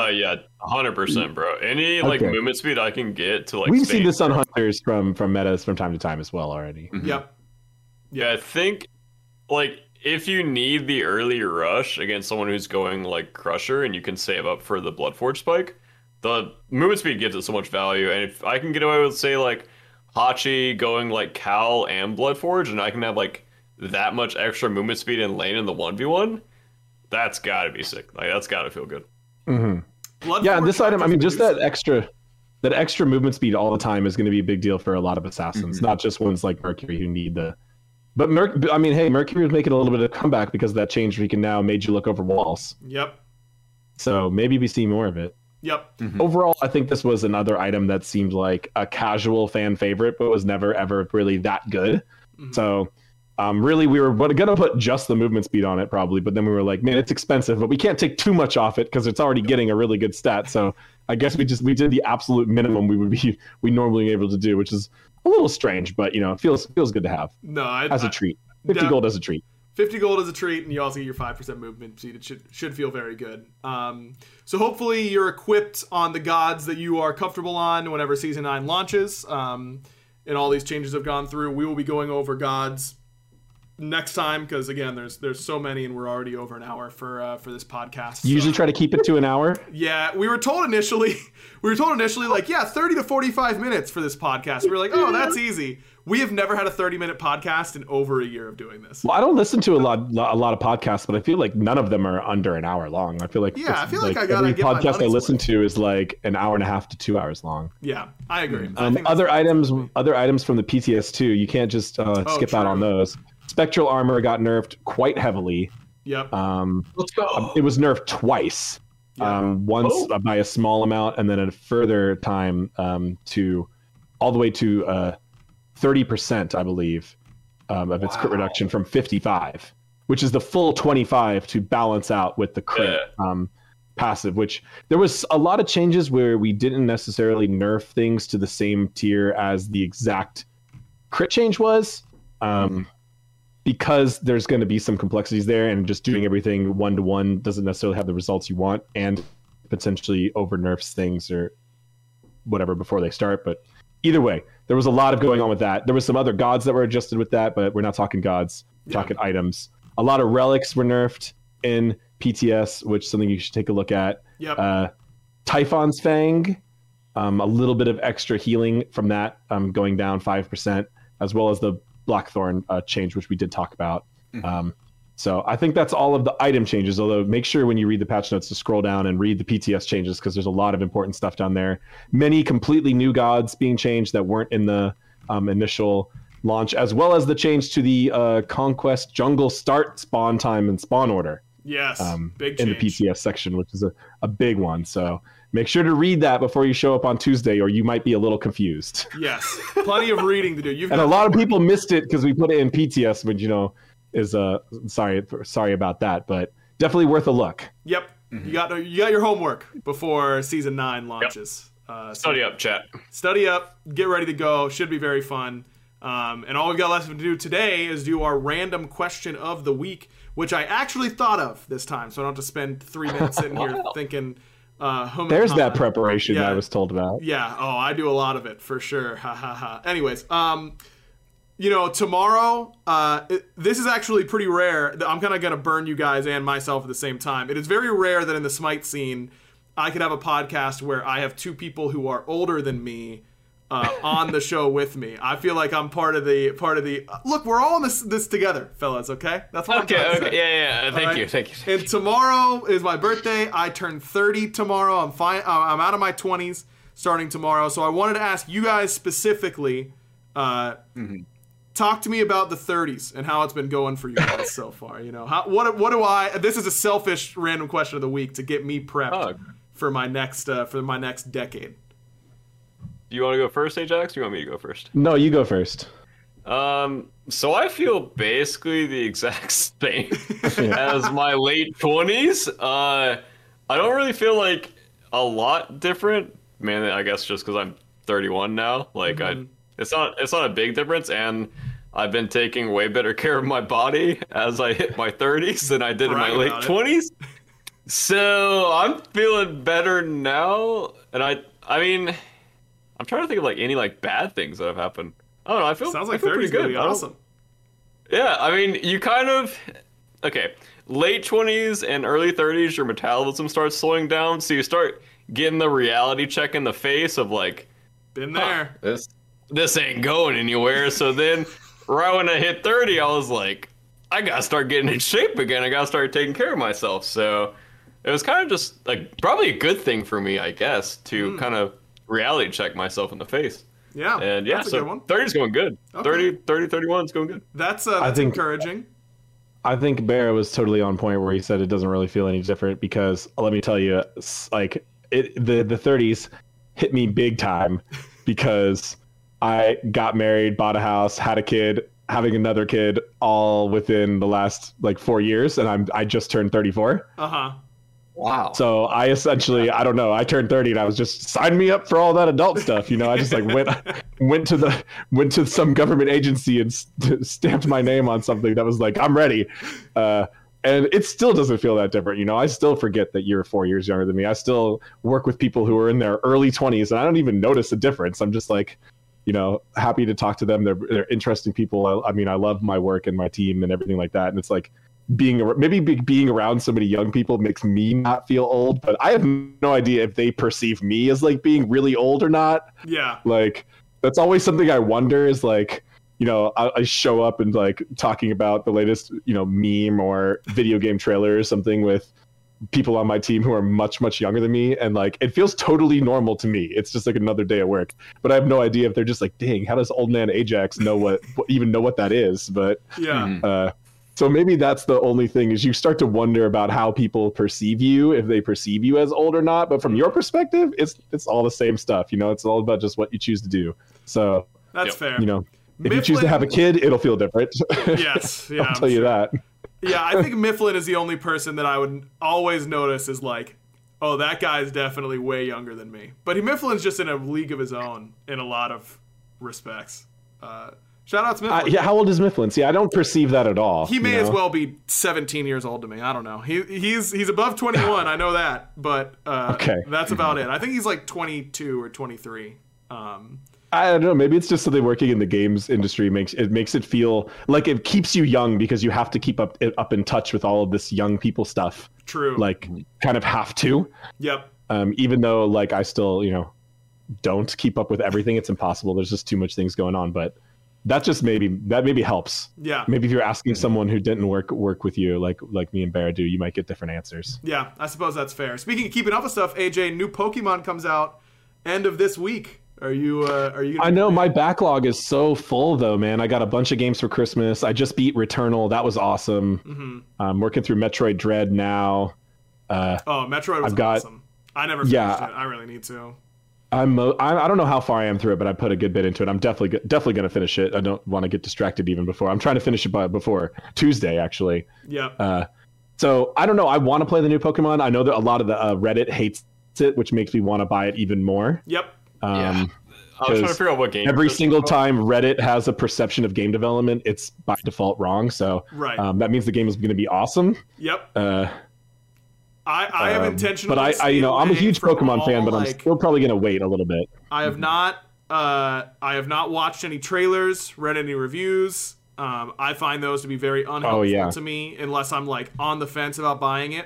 100%, bro. Any, like, movement speed I can get to, like, we've seen this on hunters from metas from time to time as well already. Yep. Yeah, I think, like, if you need the early rush against someone who's going, like, Crusher and you can save up for the Bloodforged spike, the movement speed gives it so much value. And if I can get away with, say, like, Hachi going like Cal and Bloodforge, and I can have like that much extra movement speed in lane in the 1v1, that's gotta be sick. Like that's gotta feel good. Yeah, and this item, I mean, just that extra movement speed all the time is going to be a big deal for a lot of assassins, not just ones like Mercury who need the. But I mean, hey, Mercury was making a little bit of a comeback because of that change where he can now made you look over walls. Yep. So maybe we see more of it. Yep. Overall, I think this was another item that seemed like a casual fan favorite, but was never ever really that good. So. Really, we were going to put just the movement speed on it probably, but then we were like, man, it's expensive, but we can't take too much off it because it's already getting a really good stat. So I guess we did the absolute minimum we normally able to do, which is a little strange, but it feels good to have. No, as a treat. 50 gold as a treat. 50 gold as a treat, and you also get your 5% movement speed. It should feel very good. So hopefully you're equipped on the gods that you are comfortable on whenever Season 9 launches. And all these changes have gone through. We will be going over gods next time because again there's so many and we're already over an hour for this podcast. You usually try to keep it to an hour. Yeah, we were told initially like 30 to 45 minutes for this podcast. We were like, oh, that's easy. We have never had a 30-minute podcast in over a year of doing this. Well, I don't listen to a lot of podcasts, but I feel like none of them are under an hour long. I feel like I gotta every get my podcast I listen money's worth. to is like an hour and a half to 2 hours long. Yeah, I agree. Other items from the PTS2, you can't just skip out on those. Spectral armor got nerfed quite heavily. Yep. Let's go. It was nerfed twice. Once by a small amount, and then a further time to all the way to 30%, I believe, of its crit reduction from 55, which is the full 25 to balance out with the crit passive. Which there was a lot of changes where we didn't necessarily nerf things to the same tier as the exact crit change was. Because there's going to be some complexities there, and just doing everything 1-to-1 doesn't necessarily have the results you want, and potentially over nerfs things or whatever before they start. But either way, there was a lot of going on with that. There was some other gods that were adjusted with that, but we're not talking gods, we're talking items. A lot of relics were nerfed in PTS, which is something you should take a look at. Yep. Typhon's Fang, a little bit of extra healing from that, going down 5%, as well as the Blackthorn change, which we did talk about. So I think that's all of the item changes, although make sure when you read the patch notes to scroll down and read the PTS changes, because there's a lot of important stuff down there. Many completely new gods being changed that weren't in the initial launch, as well as the change to the Conquest Jungle start spawn time and spawn order. Yes, big in change. The PTS section, which is a big one. So make sure to read that before you show up on Tuesday, or you might be a little confused. Yes, plenty of reading to do. And a lot of people missed it because we put it in PTS, which is sorry about that, but definitely worth a look. Yep, you got your homework before Season 9 launches. Yep. Study up, chat. Study up, get ready to go. Should be very fun. And all we've got left to do today is do our random question of the week, which I actually thought of this time, so I don't have to spend 3 minutes sitting here thinking. There's that preparation that I was told about. Yeah. Oh, I do a lot of it for sure. Ha ha ha. Anyways, tomorrow, this is actually pretty rare. I'm kind of going to burn you guys and myself at the same time. It is very rare that in the Smite scene, I could have a podcast where I have two people who are older than me on the show with me. I feel like I'm part of the. Look, we're all in this together, fellas. Okay, that's what I'm trying to say. Yeah. Thank you. And tomorrow is my birthday. I turn 30 tomorrow. I'm fine. I'm out of my 20s starting tomorrow. So I wanted to ask you guys specifically. Talk to me about the 30s and how it's been going for you guys so far. What do I? This is a selfish random question of the week to get me prepped for my next decade. Do you want to go first, Ajax, or do you want me to go first? No, you go first. So I feel basically the exact same as my late 20s. I don't really feel like a lot different. Mainly, I guess, just because I'm 31 now. Like, it's not a big difference, and I've been taking way better care of my body as I hit my 30s than I did in my late 20s. So I'm feeling better now, and I mean. I'm trying to think of any bad things that have happened. I don't know. I feel sounds like 30 is good. Gonna be awesome. Yeah, I mean, you kind of late 20s and early 30s, your metabolism starts slowing down, so you start getting the reality check in the face of been there. This this ain't going anywhere. So then right when I hit 30, I was like, I gotta start getting in shape again. I gotta start taking care of myself. So it was kind of just like probably a good thing for me, I guess, to kind of reality check myself in the face. Yeah. And yeah, that's a so good one. 30 is going good. Okay. 31 is going good. That's think- encouraging. I think Bear was totally on point where he said it doesn't really feel any different because let me tell you, like the 30s hit me big time because I got married, bought a house, had a kid, having another kid all within the last like 4 years, and I just turned 34. Wow. So I essentially, I don't know, I turned 30 and I was just sign me up for all that adult stuff. You know, I just like went to some government agency and stamped my name on something that was like, I'm ready. And it still doesn't feel that different. You know, I still forget that you're 4 years younger than me. I still work with people who are in their early 20s and I don't even notice a difference. I'm just like, you know, happy to talk to them. They're interesting people. I mean, I love my work and my team and everything like that. And it's like, being around so many young people makes me not feel old, but I have no idea if they perceive me as like being really old or not. Yeah. Like that's always something I wonder is like, you know, I show up and like talking about the latest, you know, meme or video game trailer or something with people on my team who are much, much younger than me. And like, it feels totally normal to me. It's just like another day at work, but I have no idea if they're just like, dang, how does old man Ajax even know what that is? But Yeah. So maybe that's the only thing is you start to wonder about how people perceive you, if they perceive you as old or not. But from your perspective, it's all the same stuff. You know, it's all about just what you choose to do. So That's fair. You know, if you choose to have a kid, it'll feel different. Yes. Yeah. I'll tell you that. Yeah, I think Mifflin is the only person that I would always notice is like, oh, that guy is definitely way younger than me. But Mifflin's just in a league of his own in a lot of respects. Shout out to Mifflin. Yeah, how old is Mifflin? See, I don't perceive that at all. He may as well be 17 years old to me. I don't know. He's above 21. I know that, but okay. That's about it. I think he's like 22 or 23. I don't know. Maybe it's just something working in the games industry makes it feel like it keeps you young because you have to keep up in touch with all of this young people stuff. True. Like, kind of have to. Yep. Even though like I still, you know, don't keep up with everything. It's impossible. There's just too much things going on, but. That maybe helps. Yeah. Maybe if you're asking someone who didn't work with you, like me and Bear do, you might get different answers. Yeah, I suppose that's fair. Speaking of keeping up with stuff, AJ, new Pokemon comes out end of this week. Are you? I know my backlog is so full though, man. I got a bunch of games for Christmas. I just beat Returnal. That was awesome. Mm-hmm. I'm working through Metroid Dread now. Metroid was awesome. I never finished it. I really need to. I don't know how far I am through it, but I put a good bit into it. I'm definitely going to finish it. I don't want to get distracted even before. I'm trying to finish it before Tuesday, actually. Yeah. So I don't know. I want to play the new Pokemon. I know that a lot of the Reddit hates it, which makes me want to buy it even more. Yep. I was trying to figure out what game. Every single time Reddit has a perception of game development, it's by default wrong. So that means the game is going to be awesome. Yep. I have intentionally. But I'm a huge Pokemon fan, but I'm still probably gonna wait a little bit. I have not watched any trailers, read any reviews. I find those to be very unhelpful to me unless I'm like on the fence about buying it.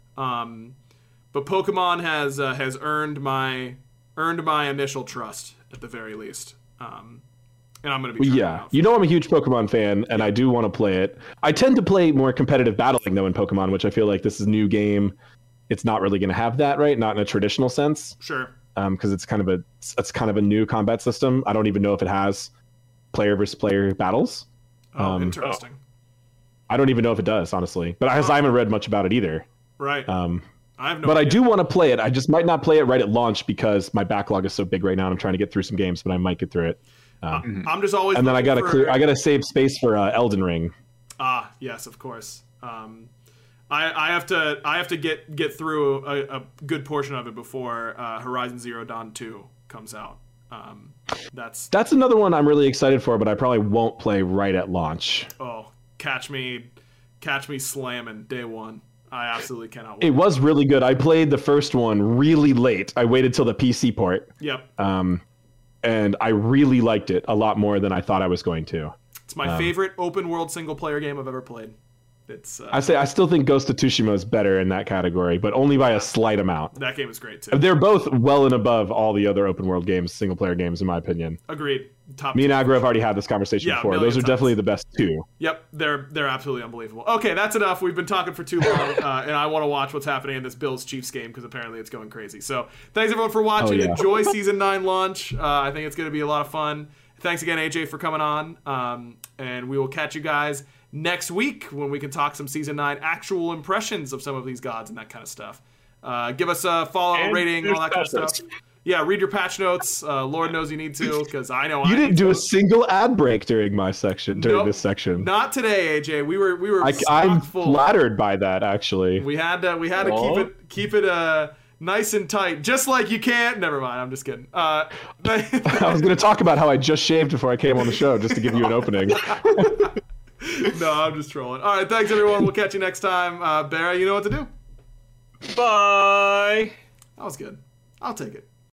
But Pokemon has earned my initial trust at the very least. And I'm going to be you know I'm a huge Pokemon fan, and I do want to play it. I tend to play more competitive battling, though, in Pokemon, which I feel like this is a new game. It's not really going to have that, right? Not in a traditional sense. Sure. Because it's kind of a new combat system. I don't even know if it has player versus player battles. Interesting. I don't even know if it does, honestly. But I haven't read much about it either. Right. I have no idea. I do want to play it. I just might not play it right at launch because my backlog is so big right now, and I'm trying to get through some games, but I might get through it. I'm just always. And then I gotta save space for Elden Ring. Yes, of course. I have to get through a good portion of it before Horizon Zero Dawn 2 comes out. That's another one I'm really excited for, but I probably won't play right at launch. Oh, catch me slamming day one. I absolutely cannot wait. It was really good. I played the first one really late. I waited till the PC port. Yep. And I really liked it a lot more than I thought I was going to. It's my favorite open world single player game I've ever played. It's I still think Ghost of Tsushima is better in that category, but only by a slight amount. That game is great too. They're both well and above all the other open world games, single player games, in my opinion. Agreed. Top Me and two. Aggro have already had this conversation before. Those are definitely the best two. Yep, they're absolutely unbelievable. Okay, that's enough. We've been talking for too long, and I want to watch what's happening in this Bills-Chiefs game because apparently it's going crazy. So thanks everyone for watching. Enjoy Season 9 launch. I think it's going to be a lot of fun. Thanks again, AJ, for coming on, and we will catch you guys next week when we can talk some Season 9 actual impressions of some of these gods and that kind of stuff. Give us a follow, rating, all that kind of stuff. Yeah, read your patch notes. Lord knows you need to, because I know you didn't do a single ad break during my section. This section, not today, AJ. We were. I'm flattered by that. Actually, we had to keep it nice and tight, just like you can't. Never mind. I'm just kidding. I was going to talk about how I just shaved before I came on the show, just to give you an opening. No, I'm just trolling. All right, thanks everyone. We'll catch you next time. Barry, you know what to do. Bye. That was good. I'll take it.